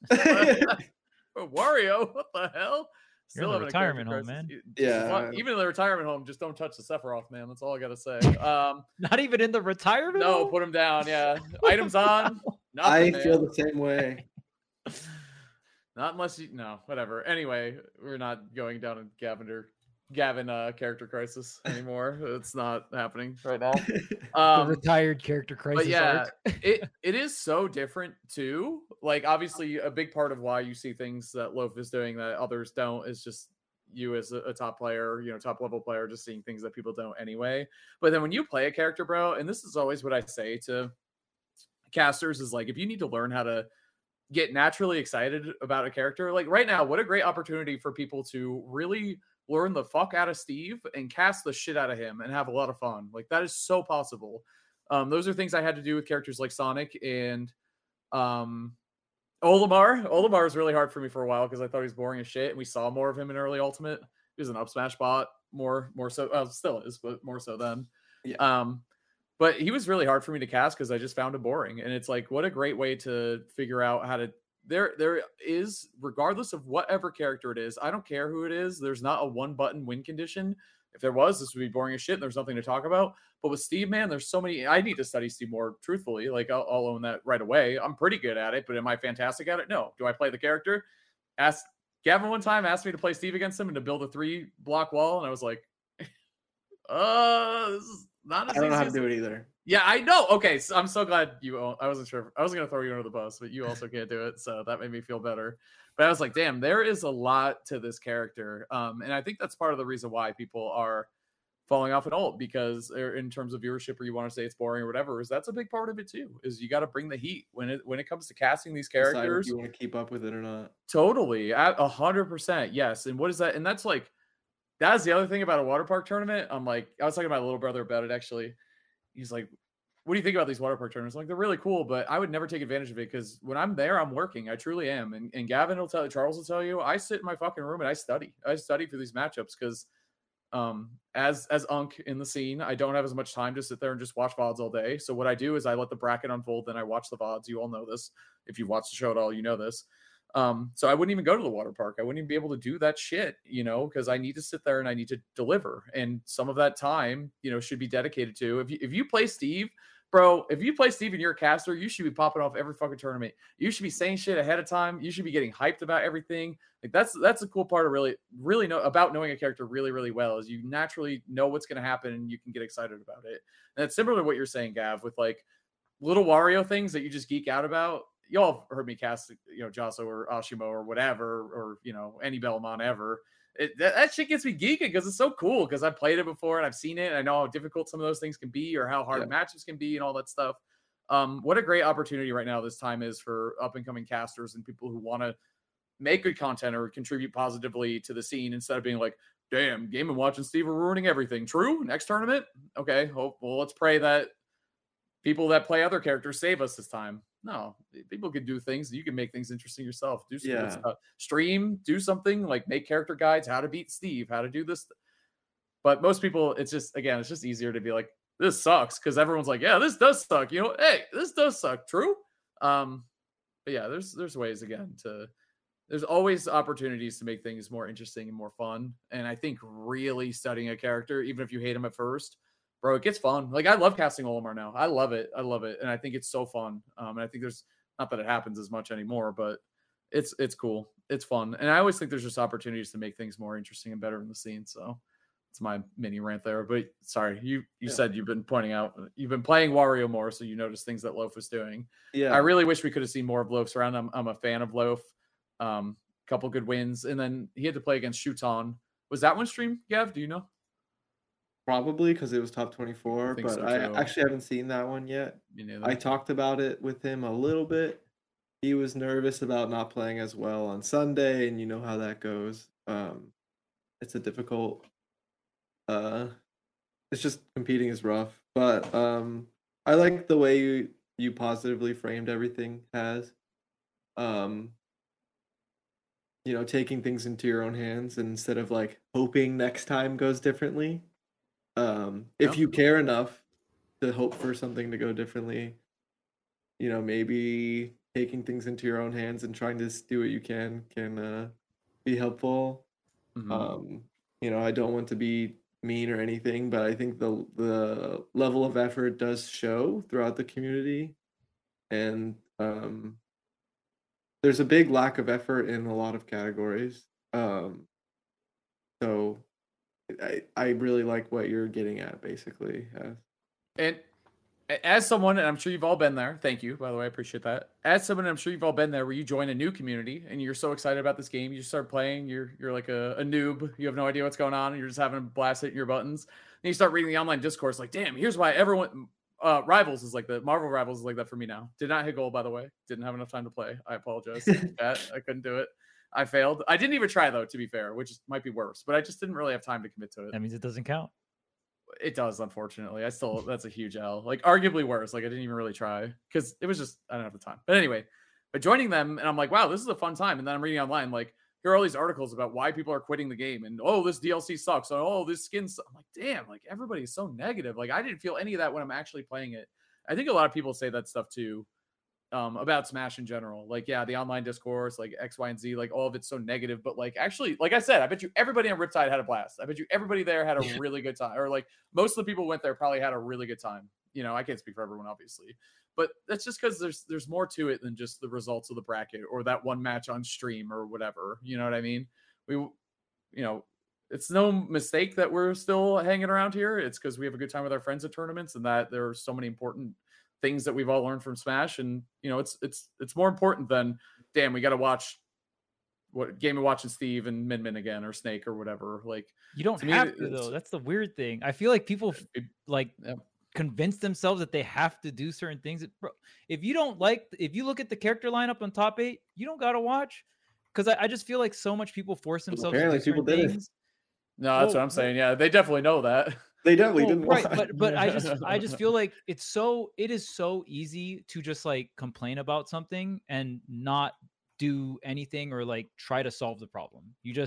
For Wario? What the hell? You're in the having a character retirement home, crisis. man. Yeah. Even in the retirement home, just don't touch the Sephiroth, man. That's all I gotta say. Not even in the retirement. No, home? put him down. Yeah, items on. I Nothing, feel man. the same way. Not unless you no, whatever. Anyway, we're not going down a Gavin character crisis anymore. It's not happening right now. The retired character crisis. But yeah, arc. it is so different too. Like obviously a big part of why you see things that Loaf is doing that others don't is just you as a top player, top level player, just seeing things that people don't anyway. But then when you play a character, bro, and this is always what I say to casters is like, if you need to learn how to get naturally excited about a character, like right now, what a great opportunity for people to really learn the fuck out of Steve and cast the shit out of him and have a lot of fun. Like that is so possible. Those are things I had to do with characters like Sonic and Olimar. Olimar was really hard for me for a while because I thought he was boring as shit, and we saw more of him in early Ultimate. He was an up smash bot, more so. Still is, but more so then. Yeah. But he was really hard for me to cast because I just found him boring. And it's like, what a great way to figure out how to. There is, regardless of whatever character it is, I don't care who it is. There's not a one button win condition. If there was, this would be boring as shit. And there's nothing to talk about. But with Steve, man, there's so many. I need to study Steve more truthfully. Like I'll own that right away. I'm pretty good at it, but am I fantastic at it? No. Do I play the character? Gavin one time asked me to play Steve against him and to build a 3-block wall, and I was like, this is not as I don't know how easy to as do it either. Yeah, I know. Okay, so I'm so glad you. I wasn't sure. I was gonna throw you under the bus, but you also can't do it, so that made me feel better. But I was like, damn, there is a lot to this character, and I think that's part of the reason why people are falling off an ult, because in terms of viewership, or you want to say it's boring or whatever, is that's a big part of it too. Is you got to bring the heat when it comes to casting these Decide if characters. you want to keep up with it or not. Totally, at 100%, yes. And what is that? And that's like, that's the other thing about a water park tournament. I'm like, I was talking to my little brother about it actually. He's like, what do you think about these water park tournaments? I'm like, they're really cool, but I would never take advantage of it because when I'm there, I'm working. I truly am. And Gavin will tell you, Charles will tell you, I sit in my fucking room and I study. I study for these matchups because as Unk in the scene, I don't have as much time to sit there and just watch VODs all day. So what I do is I let the bracket unfold, then I watch the VODs. You all know this. If you've watched the show at all, you know this. So I wouldn't even go to the water park. I wouldn't even be able to do that shit, because I need to sit there and I need to deliver. And some of that time, should be dedicated to, if you play Steve, bro, if you play Steve and you're a caster, you should be popping off every fucking tournament. You should be saying shit ahead of time. You should be getting hyped about everything. Like that's the cool part of really know about knowing a character really, really well, is you naturally know what's going to happen and you can get excited about it. And it's similar to what you're saying, Gav, with like little Wario things that you just geek out about. Y'all heard me cast, Jaso or Ashimo or whatever, or, any Belmont ever. That shit gets me geeking because it's so cool, because I've played it before and I've seen it. And I know how difficult some of those things can be, or how hard matches can be and all that stuff. What a great opportunity right now this time is for up and coming casters and people who want to make good content or contribute positively to the scene, instead of being like, damn, Game and Watch and Steve are ruining everything. True. Next tournament. Okay. Well, let's pray that people that play other characters save us this time. No, people can do things. You can make things interesting yourself. Do some good stuff. Stream, do something like make character guides, how to beat Steve, how to do this. But most people, it's just easier to be like, this sucks, because everyone's like, yeah, this does suck. Hey, this does suck. True. But yeah, there's ways there's always opportunities to make things more interesting and more fun. And I think really studying a character, even if you hate him at first, bro, it gets fun. Like I love casting Olimar now. I love it. And I think it's so fun. And I think there's, not that it happens as much anymore, but it's cool. It's fun. And I always think there's just opportunities to make things more interesting and better in the scene. So it's my mini rant there. But sorry, you said you've been playing Wario more, so you noticed things that Loaf was doing. Yeah. I really wish we could have seen more of Loaf's around. I'm a fan of Loaf. couple good wins, and then he had to play against Shuton. Was that one streamed, Gav? Do you know? Probably because it was top 24, think but so, I too. actually haven't seen that one yet. Me neither. I talked about it with him a little bit. He was nervous about not playing as well on Sunday, and you know how that goes. It's a difficult. It's just competing is rough, but I like the way you positively framed everything. Um, taking things into your own hands instead of like hoping next time goes differently. If you care enough to hope for something to go differently, maybe taking things into your own hands and trying to do what you can be helpful. Mhm. I don't want to be mean or anything, but I think the level of effort does show throughout the community, and there's a big lack of effort in a lot of categories. So I really like what you're getting at, basically. And as someone, and I'm sure you've all been there. Thank you, by the way. I appreciate that. As someone, I'm sure you've all been there where you join a new community and you're so excited about this game. You start playing. You're like a noob. You have no idea what's going on. And you're just having a blast hitting your buttons. And you start reading the online discourse like, damn, here's why everyone... Rivals is like that. Marvel Rivals is like that for me now. Did not hit goal, by the way. Didn't have enough time to play. I apologize. I couldn't do it. I failed. I didn't even try, though, to be fair, which might be worse. But I just didn't really have time to commit to it. That means it doesn't count. It does, unfortunately. That's a huge L. Like, arguably worse. Like, I didn't even really try because it was just, I didn't have the time. But anyway, but joining them, and I'm like, wow, this is a fun time. And then I'm reading online, like, here are all these articles about why people are quitting the game. And, oh, this DLC sucks. Oh, this skin sucks. I'm like, damn, like, everybody's so negative. Like, I didn't feel any of that when I'm actually playing it. I think a lot of people say that stuff, too, about Smash in general. Like, yeah, the online discourse, like X, Y, and Z, like, all of it's so negative. But, like, actually, like I said, I bet you everybody on Riptide had a blast. I bet you everybody there had a really good time. Or, like, most of the people who went there probably had a really good time. I can't speak for everyone, obviously. But that's just because there's more to it than just the results of the bracket or that one match on stream or whatever. You know what I mean? It's no mistake that we're still hanging around here. It's because we have a good time with our friends at tournaments and that there are so many important things that we've all learned from Smash. And, it's more important than, damn, we got to watch what game of watching Steve and Min again or Snake or whatever. Like, you don't have to, though. That's the weird thing. I feel like people convince themselves that they have to do certain things. Bro, if you look at the character lineup on top 8, you don't got to watch. Because I just feel like so much people force themselves to do certain things. No, that's what I'm saying. Yeah, they definitely know that. They definitely didn't. Right, but I just feel like it is so easy to just like complain about something and not do anything or like try to solve the problem.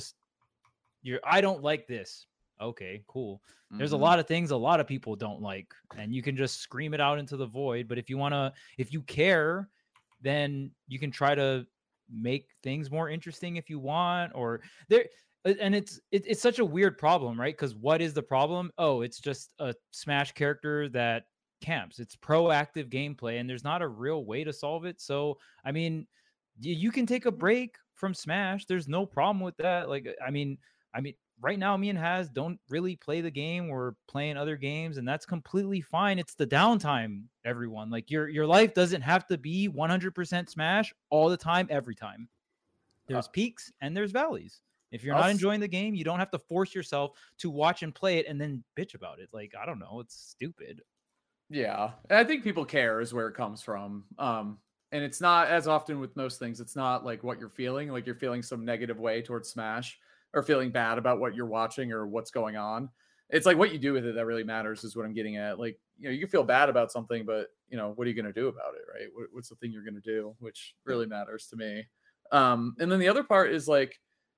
I don't like this. Okay, cool. There's a lot of things a lot of people don't like, and you can just scream it out into the void. But if you care, then you can try to make things more interesting if you want. Or there. And it's such a weird problem, right? Because what is the problem? Oh, it's just a Smash character that camps. It's proactive gameplay, and there's not a real way to solve it. So, I mean, you can take a break from Smash. There's no problem with that. Like, I mean, right now, me and Haz don't really play the game. We're playing other games, and that's completely fine. It's the downtime, everyone. Like, your life doesn't have to be 100% Smash all the time, every time. There's peaks and there's valleys. If you're not enjoying the game, you don't have to force yourself to watch and play it and then bitch about it. Like, I don't know. It's stupid. Yeah. I think people care is where it comes from. And it's not as often with most things. It's not like what you're feeling, like you're feeling some negative way towards Smash or feeling bad about what you're watching or what's going on. It's like what you do with it that really matters is what I'm getting at. Like, you can feel bad about something, but what are you going to do about it? Right. What's the thing you're going to do, which really matters to me. And then the other part is like,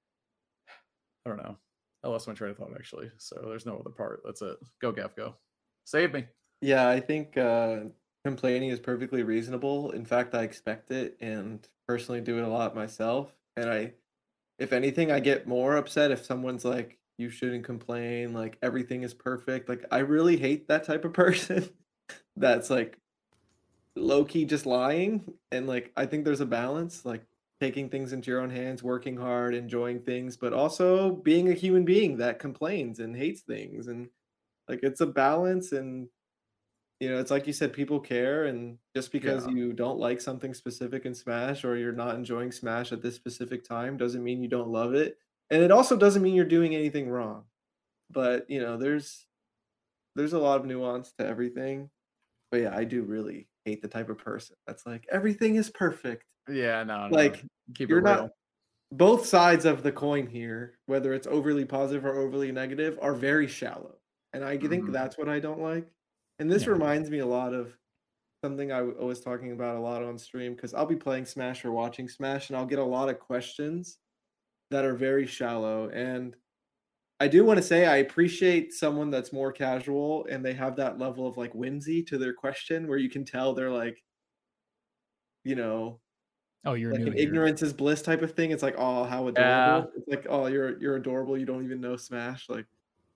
I don't know. I lost my train of thought, actually. So there's no other part. That's it. Go, Gav, go. Save me. Yeah, I think complaining is perfectly reasonable. In fact, I expect it and personally do it a lot myself. And if anything, I get more upset if someone's like, you shouldn't complain, like everything is perfect. Like, I really hate that type of person that's like low-key just lying. And like, I think there's a balance. Like, taking things into your own hands, working hard, enjoying things, but also being a human being that complains and hates things. And like, it's a balance. And You know, it's like you said, people care, and just because Yeah. you don't like something specific in Smash or you're not enjoying Smash at this specific time doesn't mean you don't love it, and it also doesn't mean you're doing anything wrong. But, you know, there's a lot of nuance to everything. But yeah, I do really hate the type of person that's like, "Everything is perfect." Yeah, no. Like, Keep it you're not real. both sides of the coin here, whether it's overly positive or overly negative, are very shallow, and I think Mhm. that's what I don't like. And this Yeah. reminds me a lot of something I was talking about a lot on stream because 'cause I'll be playing Smash or watching Smash, and I'll get a lot of questions that are very shallow, and I do wanna say I appreciate someone that's more casual and they have that level of, like, whimsy to their question where you can tell they're, like, you know, Oh, you're like new an here. ignorance is bliss type of thing. It's like, "Oh, how Yeah. adorable." It's like, "Oh, you're adorable, you don't even know Smash," like,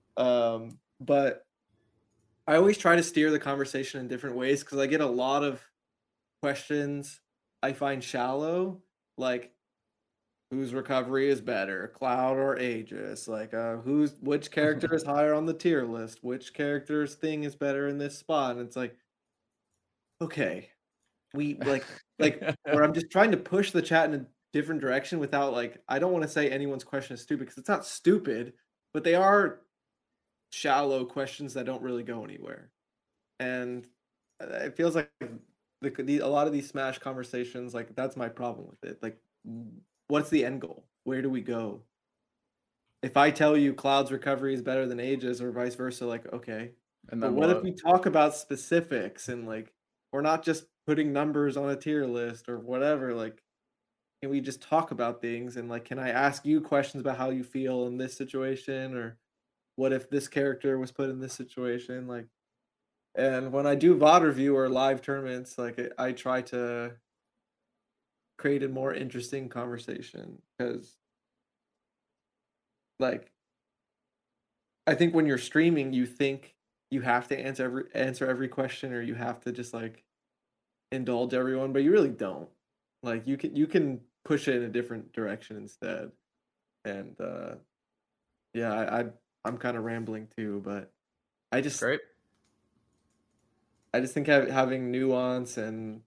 but I always try to steer the conversation in different ways because I get a lot of questions I find shallow, like, "Whose recovery is better, Cloud or Aegis?" Like, "Which character is higher on the tier list? Which character's thing is better in this spot?" And it's like, "Okay, we where I'm just trying to push the chat in a different direction without, like I don't wanna say anyone's question is stupid because it's not stupid, but they are shallow questions that don't really go anywhere. And, it feels like a lot of these Smash conversations, like, that's my problem with it. Like, what's the end goal? Where do we go? If I tell you Cloud's recovery is better than Age's or vice versa, like, okay. And But then what if what? we talk about specifics and, like, we're not just putting numbers on a tier list or whatever, like, can we just talk about things and, like, can I ask you questions about how you feel in this situation, or what if this character was put in this situation, like and when I do VOD review or live tournaments, like, I try to create a more interesting conversation because, like, I think when you're streaming, you think you have to answer every question or you have to just, like, indulge everyone, but you really don't. Like, you can push it in a different direction instead, and, yeah, I'm kinda rambling too, but I It's just great. I just think having nuance and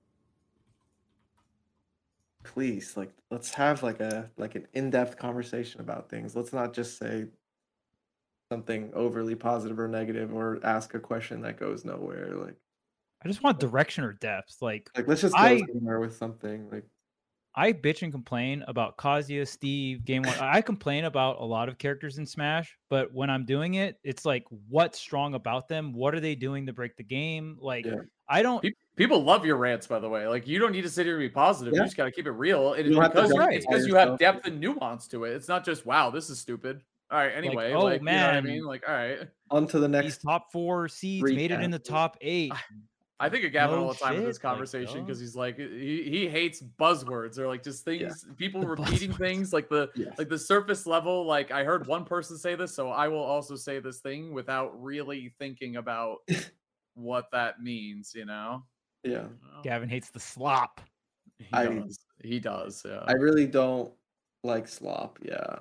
please, like, let's have, like, an in-depth conversation about things. Let's not just say something overly positive or negative or ask a question that goes nowhere, I just want direction or depth. let's just go I somewhere with something, like I bitch and complain about Kazuya, Steve, Game One. I complain about a lot of characters in Smash, but when I'm doing it, it's like, what's strong about them? What are they doing to break the game? Like, yeah. I don't. People love your rants, by the way. Like, you don't need to sit here and be positive. You Yeah, just got to keep it real. And you don't have to Right. it's justify because you have yourself. depth and nuance to it. It's not just wow, this is stupid. All right, Like, anyway, oh like you know what I mean? man, Like, all right. On to the these next top 4 seeds made it recap. in the top 8. I think of Gavin No all the time with this shit. Like, conversation duh. because he's like he hates buzzwords or like just Yeah, things people The repeating buzzwords. things yes. like the surface level. Like I heard one person say this, so I will also say this thing without really thinking about what that means. You know, Yeah. well, Gavin hates the slop. he I does. He does. Yeah. I really don't like slop, yeah.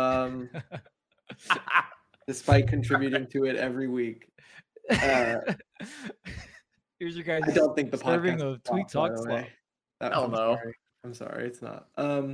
Despite contributing to it every week. Uh, Here's your I guys' don't think the podcast serving is of Tweet slop, by Talk the slop. way. Hell I'm no. sorry. I'm sorry, it's not.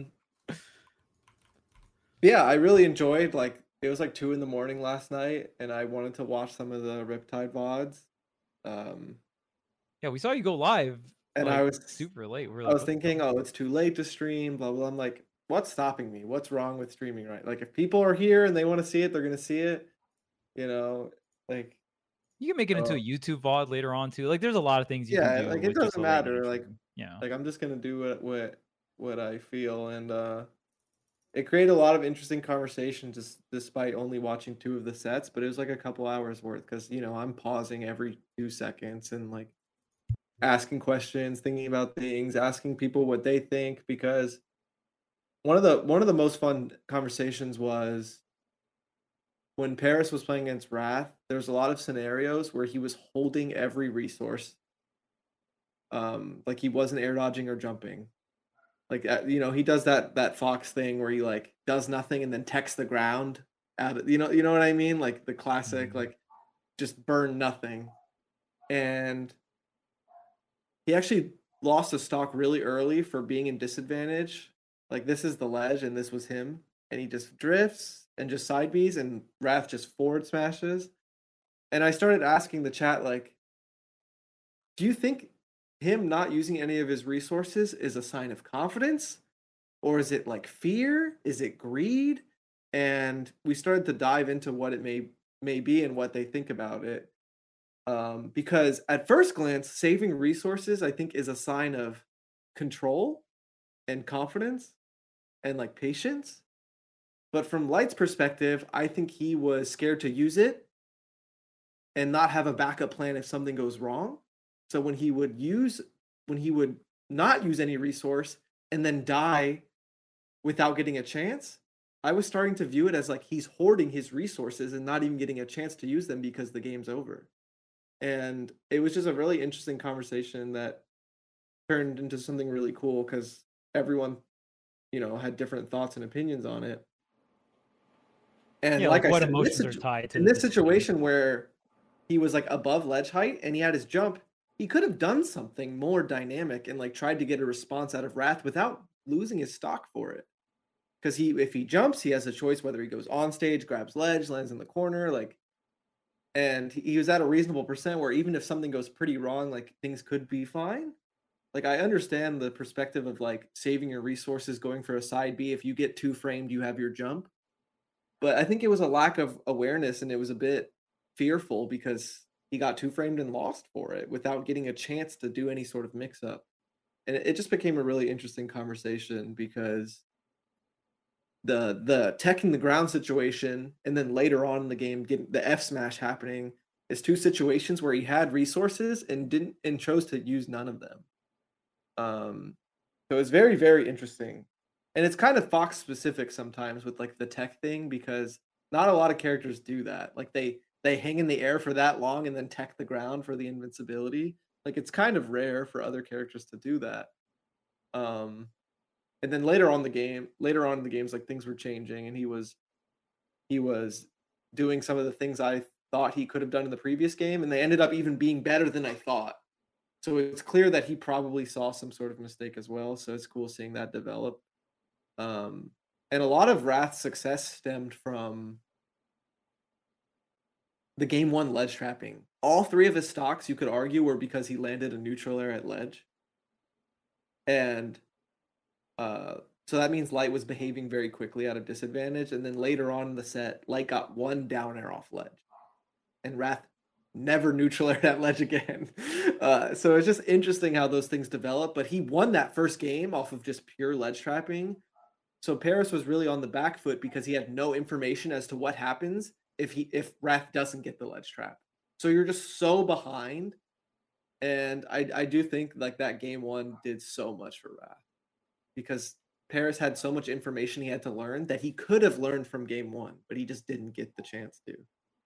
Yeah, I really enjoyed, like it was, like, 2 in the morning last night, and I wanted to watch some of the Riptide VODs, um, Yeah, we saw you go live and like super late. We're I like, was what the thinking, hell? "Oh, it's too late to stream, blah, blah." I'm like, "What's stopping me? What's wrong with streaming, right?" Like, if people are here and they wanna see it, they're gonna see it, you know? Like, You can make it into a uh YouTube VOD later on too. Like, there's a lot of things you can yeah, do like, it with just doesn't a late night matter, stream. Yeah. I'm just gonna do what I feel, and, it created a lot of interesting conversations just despite only watching 2 of the sets, but it was, like, a couple hours worth because you know, I'm pausing every 2 seconds and, like, asking questions, thinking about things, asking people what they think because one of the most fun conversations was when Paris was playing against Wrath, there was a lot of scenarios where he was holding every resource, like, he wasn't air dodging or jumping. Like, you know, he does that Fox thing where he, like, does nothing and then techs the ground you know what I mean? Like, the classic, Mhm. like, just burn nothing. and he actually lost a stock really early for being in disadvantage. Like, this is the ledge, and this was him, and he just drifts and just side Bs, and Wrath just forward smashes. And I started asking the chat, like, do you think him not using any of his resources is a sign of confidence? Or is it like fear? Is it greed? And we started to dive into what it may be and what they think about it. Because at first glance, saving resources, I think, is a sign of control and confidence and like patience. But from Light's perspective, I think he was scared to use it and not have a backup plan if something goes wrong. So when he would not use any resource and then die without getting a chance, I was starting to view it as like he's hoarding his resources and not even getting a chance to use them because the game's over. And it was just a really interesting conversation that turned into something really cool because everyone, had different thoughts and opinions on it. And Yeah, like I what said, emotions are tied to in the this decision. situation where he was like above ledge height and he had his jump, he could have done something more dynamic and like tried to get a response out of Wrath without losing his stock for it. Because if he jumps, he has a choice whether he goes on stage, grabs ledge, lands in the corner, and he was at a reasonable percent where even if something goes pretty wrong, like things could be fine. Like, I understand the perspective of like saving your resources, going for a side B. If you get 2-framed, you have your jump. But I think it was a lack of awareness, and it was a bit fearful because he got 2-framed and lost for it without getting a chance to do any sort of mix-up. And it just became a really interesting conversation because the teching the ground situation and then later on in the game getting the F smash happening is two situations where he had resources and chose to use none of them. So it's very, very interesting. And it's kind of Fox specific sometimes with like the tech thing because not a lot of characters do that. Like they hang in the air for that long and then tech the ground for the invincibility. Like it's kind of rare for other characters to do that. And then later on in the games, like things were changing and he was doing some of the things I thought he could have done in the previous game, and they ended up even being better than I thought. So it's clear that he probably saw some sort of mistake as well. So it's cool seeing that develop. And a lot of Wrath's success stemmed from the game 1 ledge trapping. All 3 of his stocks, you could argue, were because he landed a neutral air at ledge. And so that means Light was behaving very quickly at a disadvantage. And then later on in the set, Light got 1 down air off ledge. And Wrath never neutral aired at ledge again. So it's just interesting how those things develop. But he won that first game off of just pure ledge trapping. So Paris was really on the back foot because he had no information as to what happens if Wrath doesn't get the ledge trap. So you're just so behind. And I do think like that game 1 did so much for Wrath because Paris had so much information he had to learn that he could have learned from game 1, but he just didn't get the chance to.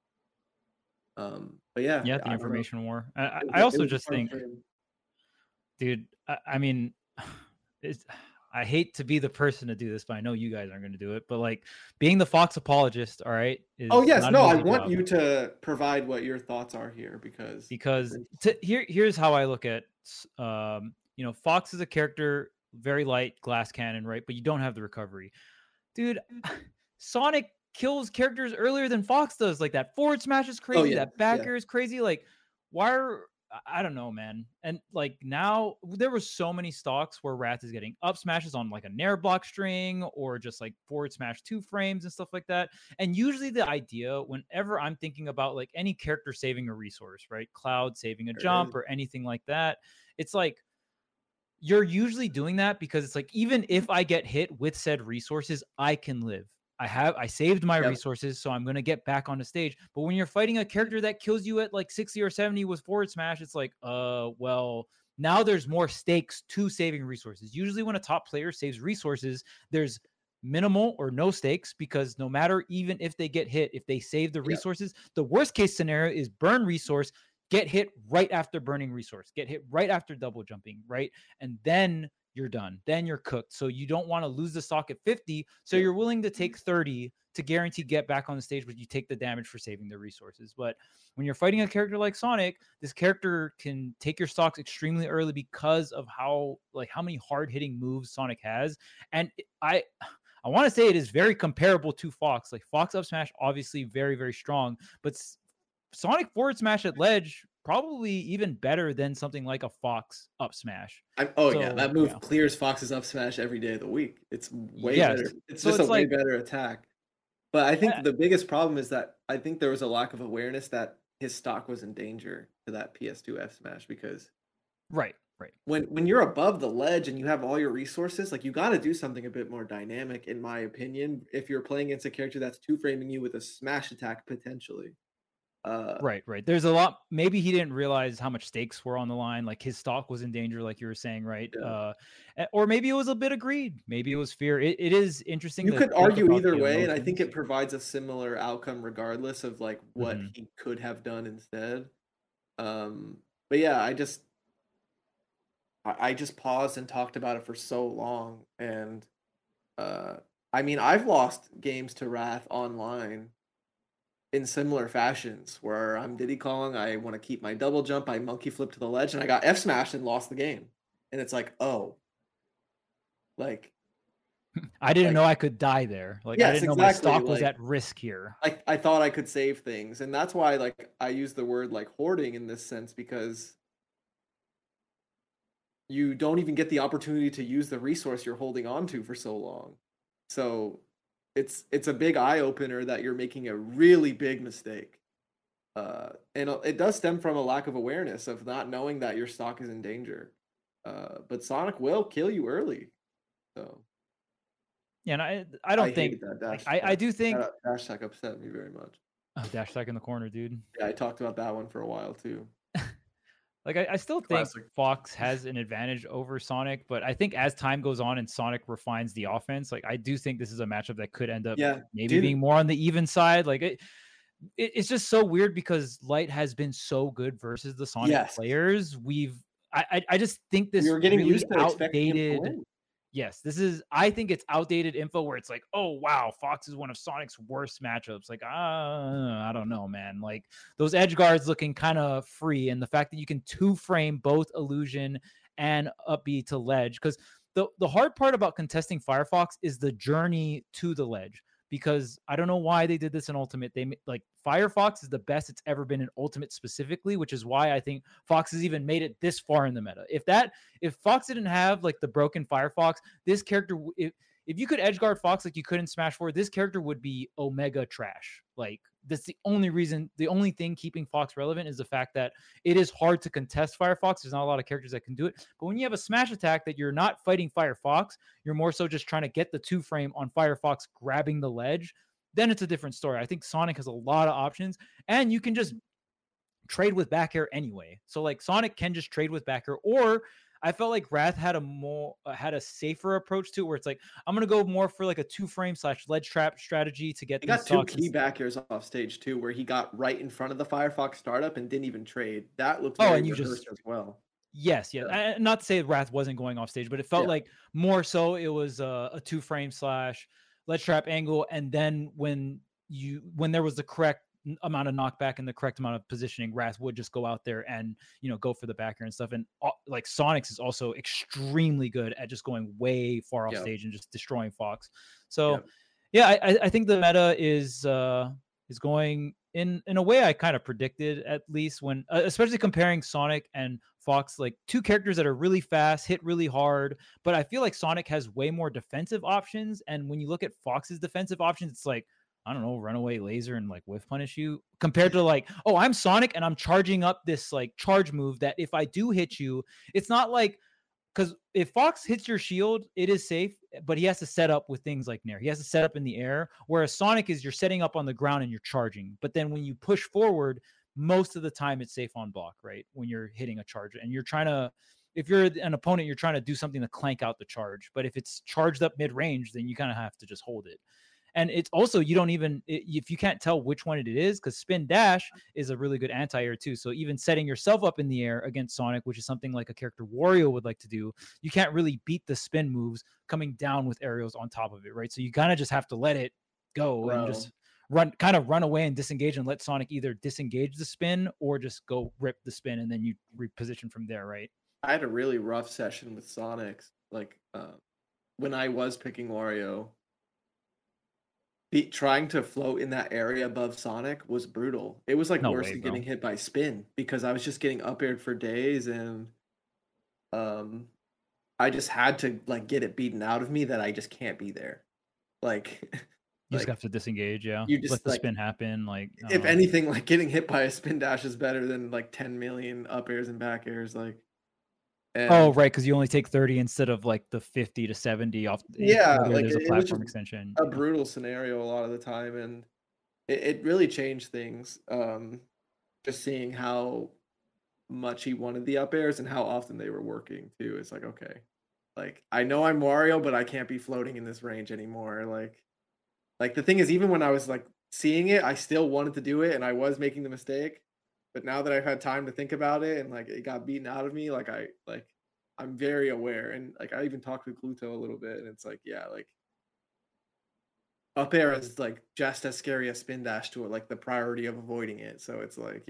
But yeah, the information war. I also just think, dude, I mean, I hate to be the person to do this, but I know you guys aren't going to do it. But like being the Fox apologist, all right? Oh yes, no, I want you to provide what your thoughts are here because here's how I look at, Fox is a character, very light glass cannon, right? But you don't have the recovery, dude. Sonic kills characters earlier than Fox does. Like that forward smash is crazy. That back air is crazy. Like I don't know, man. And like now there was so many stocks where Wrath is getting up smashes on like a nair block string or just like forward smash 2 frames and stuff like that. And usually the idea whenever I'm thinking about like any character saving a resource, right? Cloud saving a jump or anything like that. It's like, you're usually doing that because it's like, even if I get hit with said resources, I can live. I saved my resources, so I'm going to get back on the stage. But when you're fighting a character that kills you at like 60 or 70 with forward smash, it's like, well, now there's more stakes to saving resources. Usually when a top player saves resources, there's minimal or no stakes because no matter, even if they get hit, if they save the resources, the worst case scenario is burn resource, get hit right after burning resource, get hit right after double jumping, right? And then you're done. Then you're cooked. So you don't want to lose the stock at 50. So Yeah. you're willing to take 30 to guarantee get back on the stage, but you take the damage for saving the resources. But when you're fighting a character like Sonic, this character can take your stocks extremely early because of how many hard-hitting moves Sonic has. And I want to say it is very comparable to Fox. Like Fox up smash, obviously very, very strong, but Sonic forward smash at ledge probably even better than something like a Fox up smash. That move clears Fox's up smash every day of the week. It's way better. It's just a way better attack. But I think the biggest problem is that I think there was a lack of awareness that his stock was in danger to that PS2 F smash, because right. When you're above the ledge and you have all your resources, like, you got to do something a bit more dynamic, in my opinion, if you're playing against a character that's two framing you with a smash attack potentially. Right. There's a lot. Maybe he didn't realize how much stakes were on the line. Like his stock was in danger, like you were saying, right? Yeah. Or maybe it was a bit of greed. Maybe it was fear. It is interesting. You could argue either way, and I think it provides a similar outcome regardless of like what he could have done instead. But yeah, I just paused and talked about it for so long, and I mean, I've lost games to Wrath online in similar fashions, where I'm Diddy Kong, I want to keep my double jump, I monkey flip to the ledge, and I got F smashed and lost the game. And it's like, oh, like, I didn't know I could die there. Like, I didn't know my stock was at risk here. I thought I could save things, and that's why, like, I use the word like hoarding in this sense, because you don't even get the opportunity to use the resource you're holding on to for so long. So it's a big eye opener that you're making a really big mistake. And it does stem from a lack of awareness of not knowing that your stock is in danger. But Sonic will kill you early. So yeah, and I don't think that I do think Dash Tech upset me very much. Oh, Dash Tech in the corner, dude. Yeah, I talked about that one for a while too. Like, I still think Fox has an advantage over Sonic, but I think as time goes on and Sonic refines the offense, like, I do think this is a matchup that could end up being more on the even side. Like, it's just so weird because Light has been so good versus the Sonic players. I just think this You're getting really used to outdated. Yes, I think it's outdated info where it's like, oh, wow, Fox is one of Sonic's worst matchups. Like, I don't know, man. Like, those edge guards looking kind of free, and the fact that you can two-frame both Illusion and up B to ledge. Because the hard part about contesting Firefox is the journey to the ledge. Because I don't know why they did this in Ultimate. Firefox is the best it's ever been in Ultimate specifically, which is why I think Fox has even made it this far in the meta. If Fox didn't have like the broken Firefox, this character, if you could edgeguard Fox like you could in Smash 4, this character would be Omega trash. Like, that's the only thing keeping Fox relevant is the fact that it is hard to contest Firefox. There's not a lot of characters that can do it. But when you have a Smash attack that you're not fighting Firefox, you're more so just trying to get the two frame on Firefox grabbing the ledge, then it's a different story. I think Sonic has a lot of options, and you can just trade with back air anyway. So like Sonic can just trade with back air, or I felt like Wrath had a safer approach to it, where it's like, I'm gonna go more for like a two frame / ledge trap strategy to get. He got two key back airs off stage too, where he got right in front of the Firefox startup and didn't even trade. That looked very reversed as well. Yes. Not to say Wrath wasn't going off stage, but it felt like more so it was a two frame / ledge trap angle, and then when there was the correct amount of knockback and the correct amount of positioning, Wrath would just go out there and go for the backer and stuff. And like Sonic's is also extremely good at just going way far off stage and just destroying Fox. So I think the meta is going in a way I kind of predicted, at least when especially comparing Sonic and Fox, like two characters that are really fast, hit really hard, but I feel like Sonic has way more defensive options. And when you look at Fox's defensive options, it's like, I don't know, runaway laser and like whiff punish you, compared to like, oh, I'm Sonic and I'm charging up this like charge move that if I do hit you, it's not like, because if Fox hits your shield, it is safe, but he has to set up with things like Nair. He has to set up in the air, whereas Sonic is you're setting up on the ground and you're charging. But then when you push forward, most of the time it's safe on block, right? When you're hitting a charge and you're trying to, if you're an opponent, you're trying to do something to clank out the charge. But if it's charged up mid-range, then you kind of have to just hold it. And it's also, you don't even, if you can't tell which one it is, because spin dash is a really good anti-air too. So even setting yourself up in the air against Sonic, which is something like a character Wario would like to do, you can't really beat the spin moves coming down with aerials on top of it, right? So you kind of just have to let it go and just run away and disengage and let Sonic either disengage the spin or just go rip the spin, and then you reposition from there, right? I had a really rough session with Sonics. Like when I was picking Wario, trying to float in that area above Sonic was brutal. It was like worse than getting hit by spin, because I was just getting up aired for days, and I just had to like get it beaten out of me that I just can't be there. Like you just have to disengage, yeah. You just let the spin happen. Like if anything, like getting hit by a spin dash is better than like 10 million up airs and back airs. Like right, because you only take 30 instead of like the 50 to 70 off. Yeah, like there's a platform extension. A brutal scenario a lot of the time, and it really changed things. Just seeing how much he wanted the up airs and how often they were working too. It's like, okay, like I know I'm Wario, but I can't be floating in this range anymore. Like the thing is, even when I was like seeing it, I still wanted to do it, and I was making the mistake. But now that I've had time to think about it, and like it got beaten out of me, I'm very aware, and like I even talked with Gluto a little bit, and it's like, yeah, like up air is like just as scary as spin dash to it, like the priority of avoiding it. So it's like,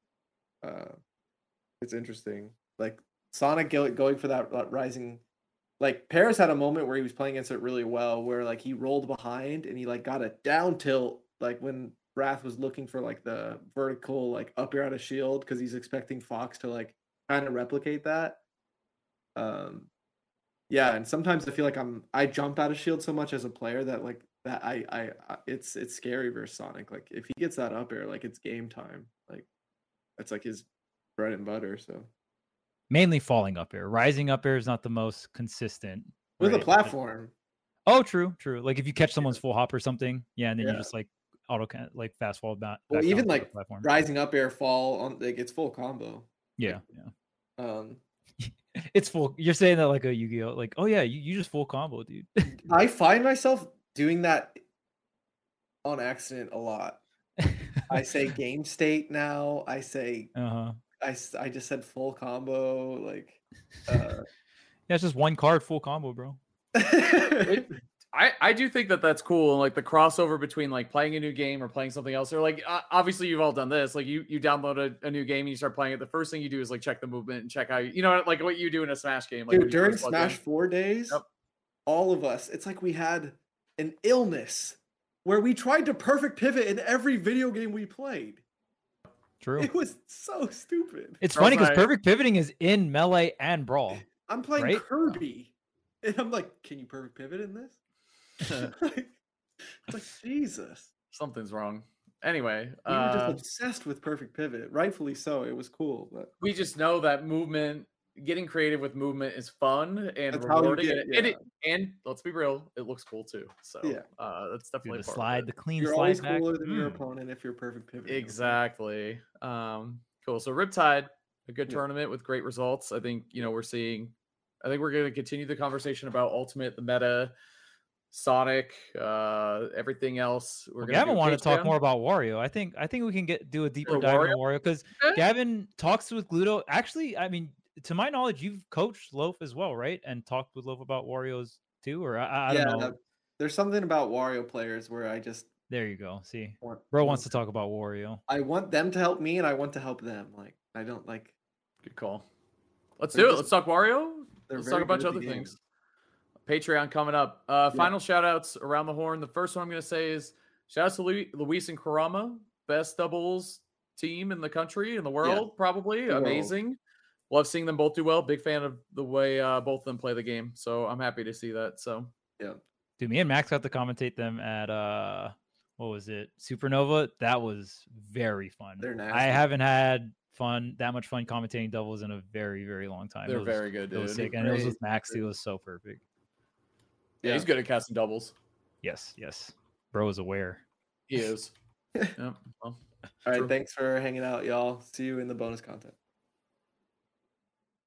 it's interesting. Like Sonic going for that rising. Like Paris had a moment where he was playing against it really well, where like he rolled behind and he like got a down tilt, like when Wrath was looking for like the vertical like up air out of shield, because he's expecting Fox to like kind of replicate that. Yeah, and sometimes I feel like I jump out of shield so much as a player that like that I it's scary versus Sonic. Like if he gets that up air, like it's game time. Like that's like his bread and butter. So mainly falling up air. Rising up air is not the most consistent. With a platform. Oh, true. Like if you catch someone's full hop or something, yeah, and then you just like like fast fall back. Well, even like platform. Rising up air fall on like it's full combo. Yeah. It's full. You're saying that like a Yu-Gi-Oh! Like, oh yeah, you just full combo, dude. I find myself doing that on accident a lot. I say game state now. I say I just said full combo. Like yeah, it's just one card full combo, bro. I do think that's cool, and like the crossover between like playing a new game or playing something else, or like obviously you've all done this. Like you download a new game and you start playing it. The first thing you do is like check the movement and check how you know like what you do in a Smash game. Like dude, during Smash 4 days, all of us, it's like we had an illness where we tried to perfect pivot in every video game we played. True. It was so stupid. It's funny because perfect pivoting is in Melee and Brawl. I'm playing Kirby, and I'm like, can you perfect pivot in this? It's like Jesus, something's wrong. Anyway, we were just obsessed with perfect pivot, rightfully so. It was cool, but we just know that movement, getting creative with movement, is fun and rewarding. And let's be real, it looks cool too. So that's definitely the slide, the clean you're slide. Always back. cooler than your opponent if you're perfect pivot. Exactly. Cool. So Riptide, a good tournament with great results. I think we're seeing. I think we're going to continue the conversation about Ultimate, the meta. Sonic, everything else. Gavin wanted to talk more about Wario. I think we can do a deeper dive into Wario because Gavin talks with Gluto. Actually, I mean, to my knowledge, you've coached Loaf as well, right? And talked with Loaf about Wario's too, or I don't know. There's something about Wario players where I just there you go. See, bro wants to talk about Wario. I want them to help me, and I want to help them. Like I don't like. Good call. Let's do it. Let's talk Wario. Let's talk a bunch of other things. Patreon coming up. Final shout outs around the horn. The first one I'm going to say is shout outs to Luis and Kurama, best doubles team in the country, in the world, probably. Amazing. Love seeing them both do well. Big fan of the way both of them play the game. So I'm happy to see that. So, dude, me and Max got to commentate them at, what was it? Supernova. That was very fun. They're nasty. I haven't had that much fun commentating doubles in a very, very long time. They're very good, dude. It was sick. And it was with Max. It was so perfect. Yeah, he's good at casting doubles. Yes. Bro is aware. He is. All right, thanks for hanging out, y'all. See you in the bonus content.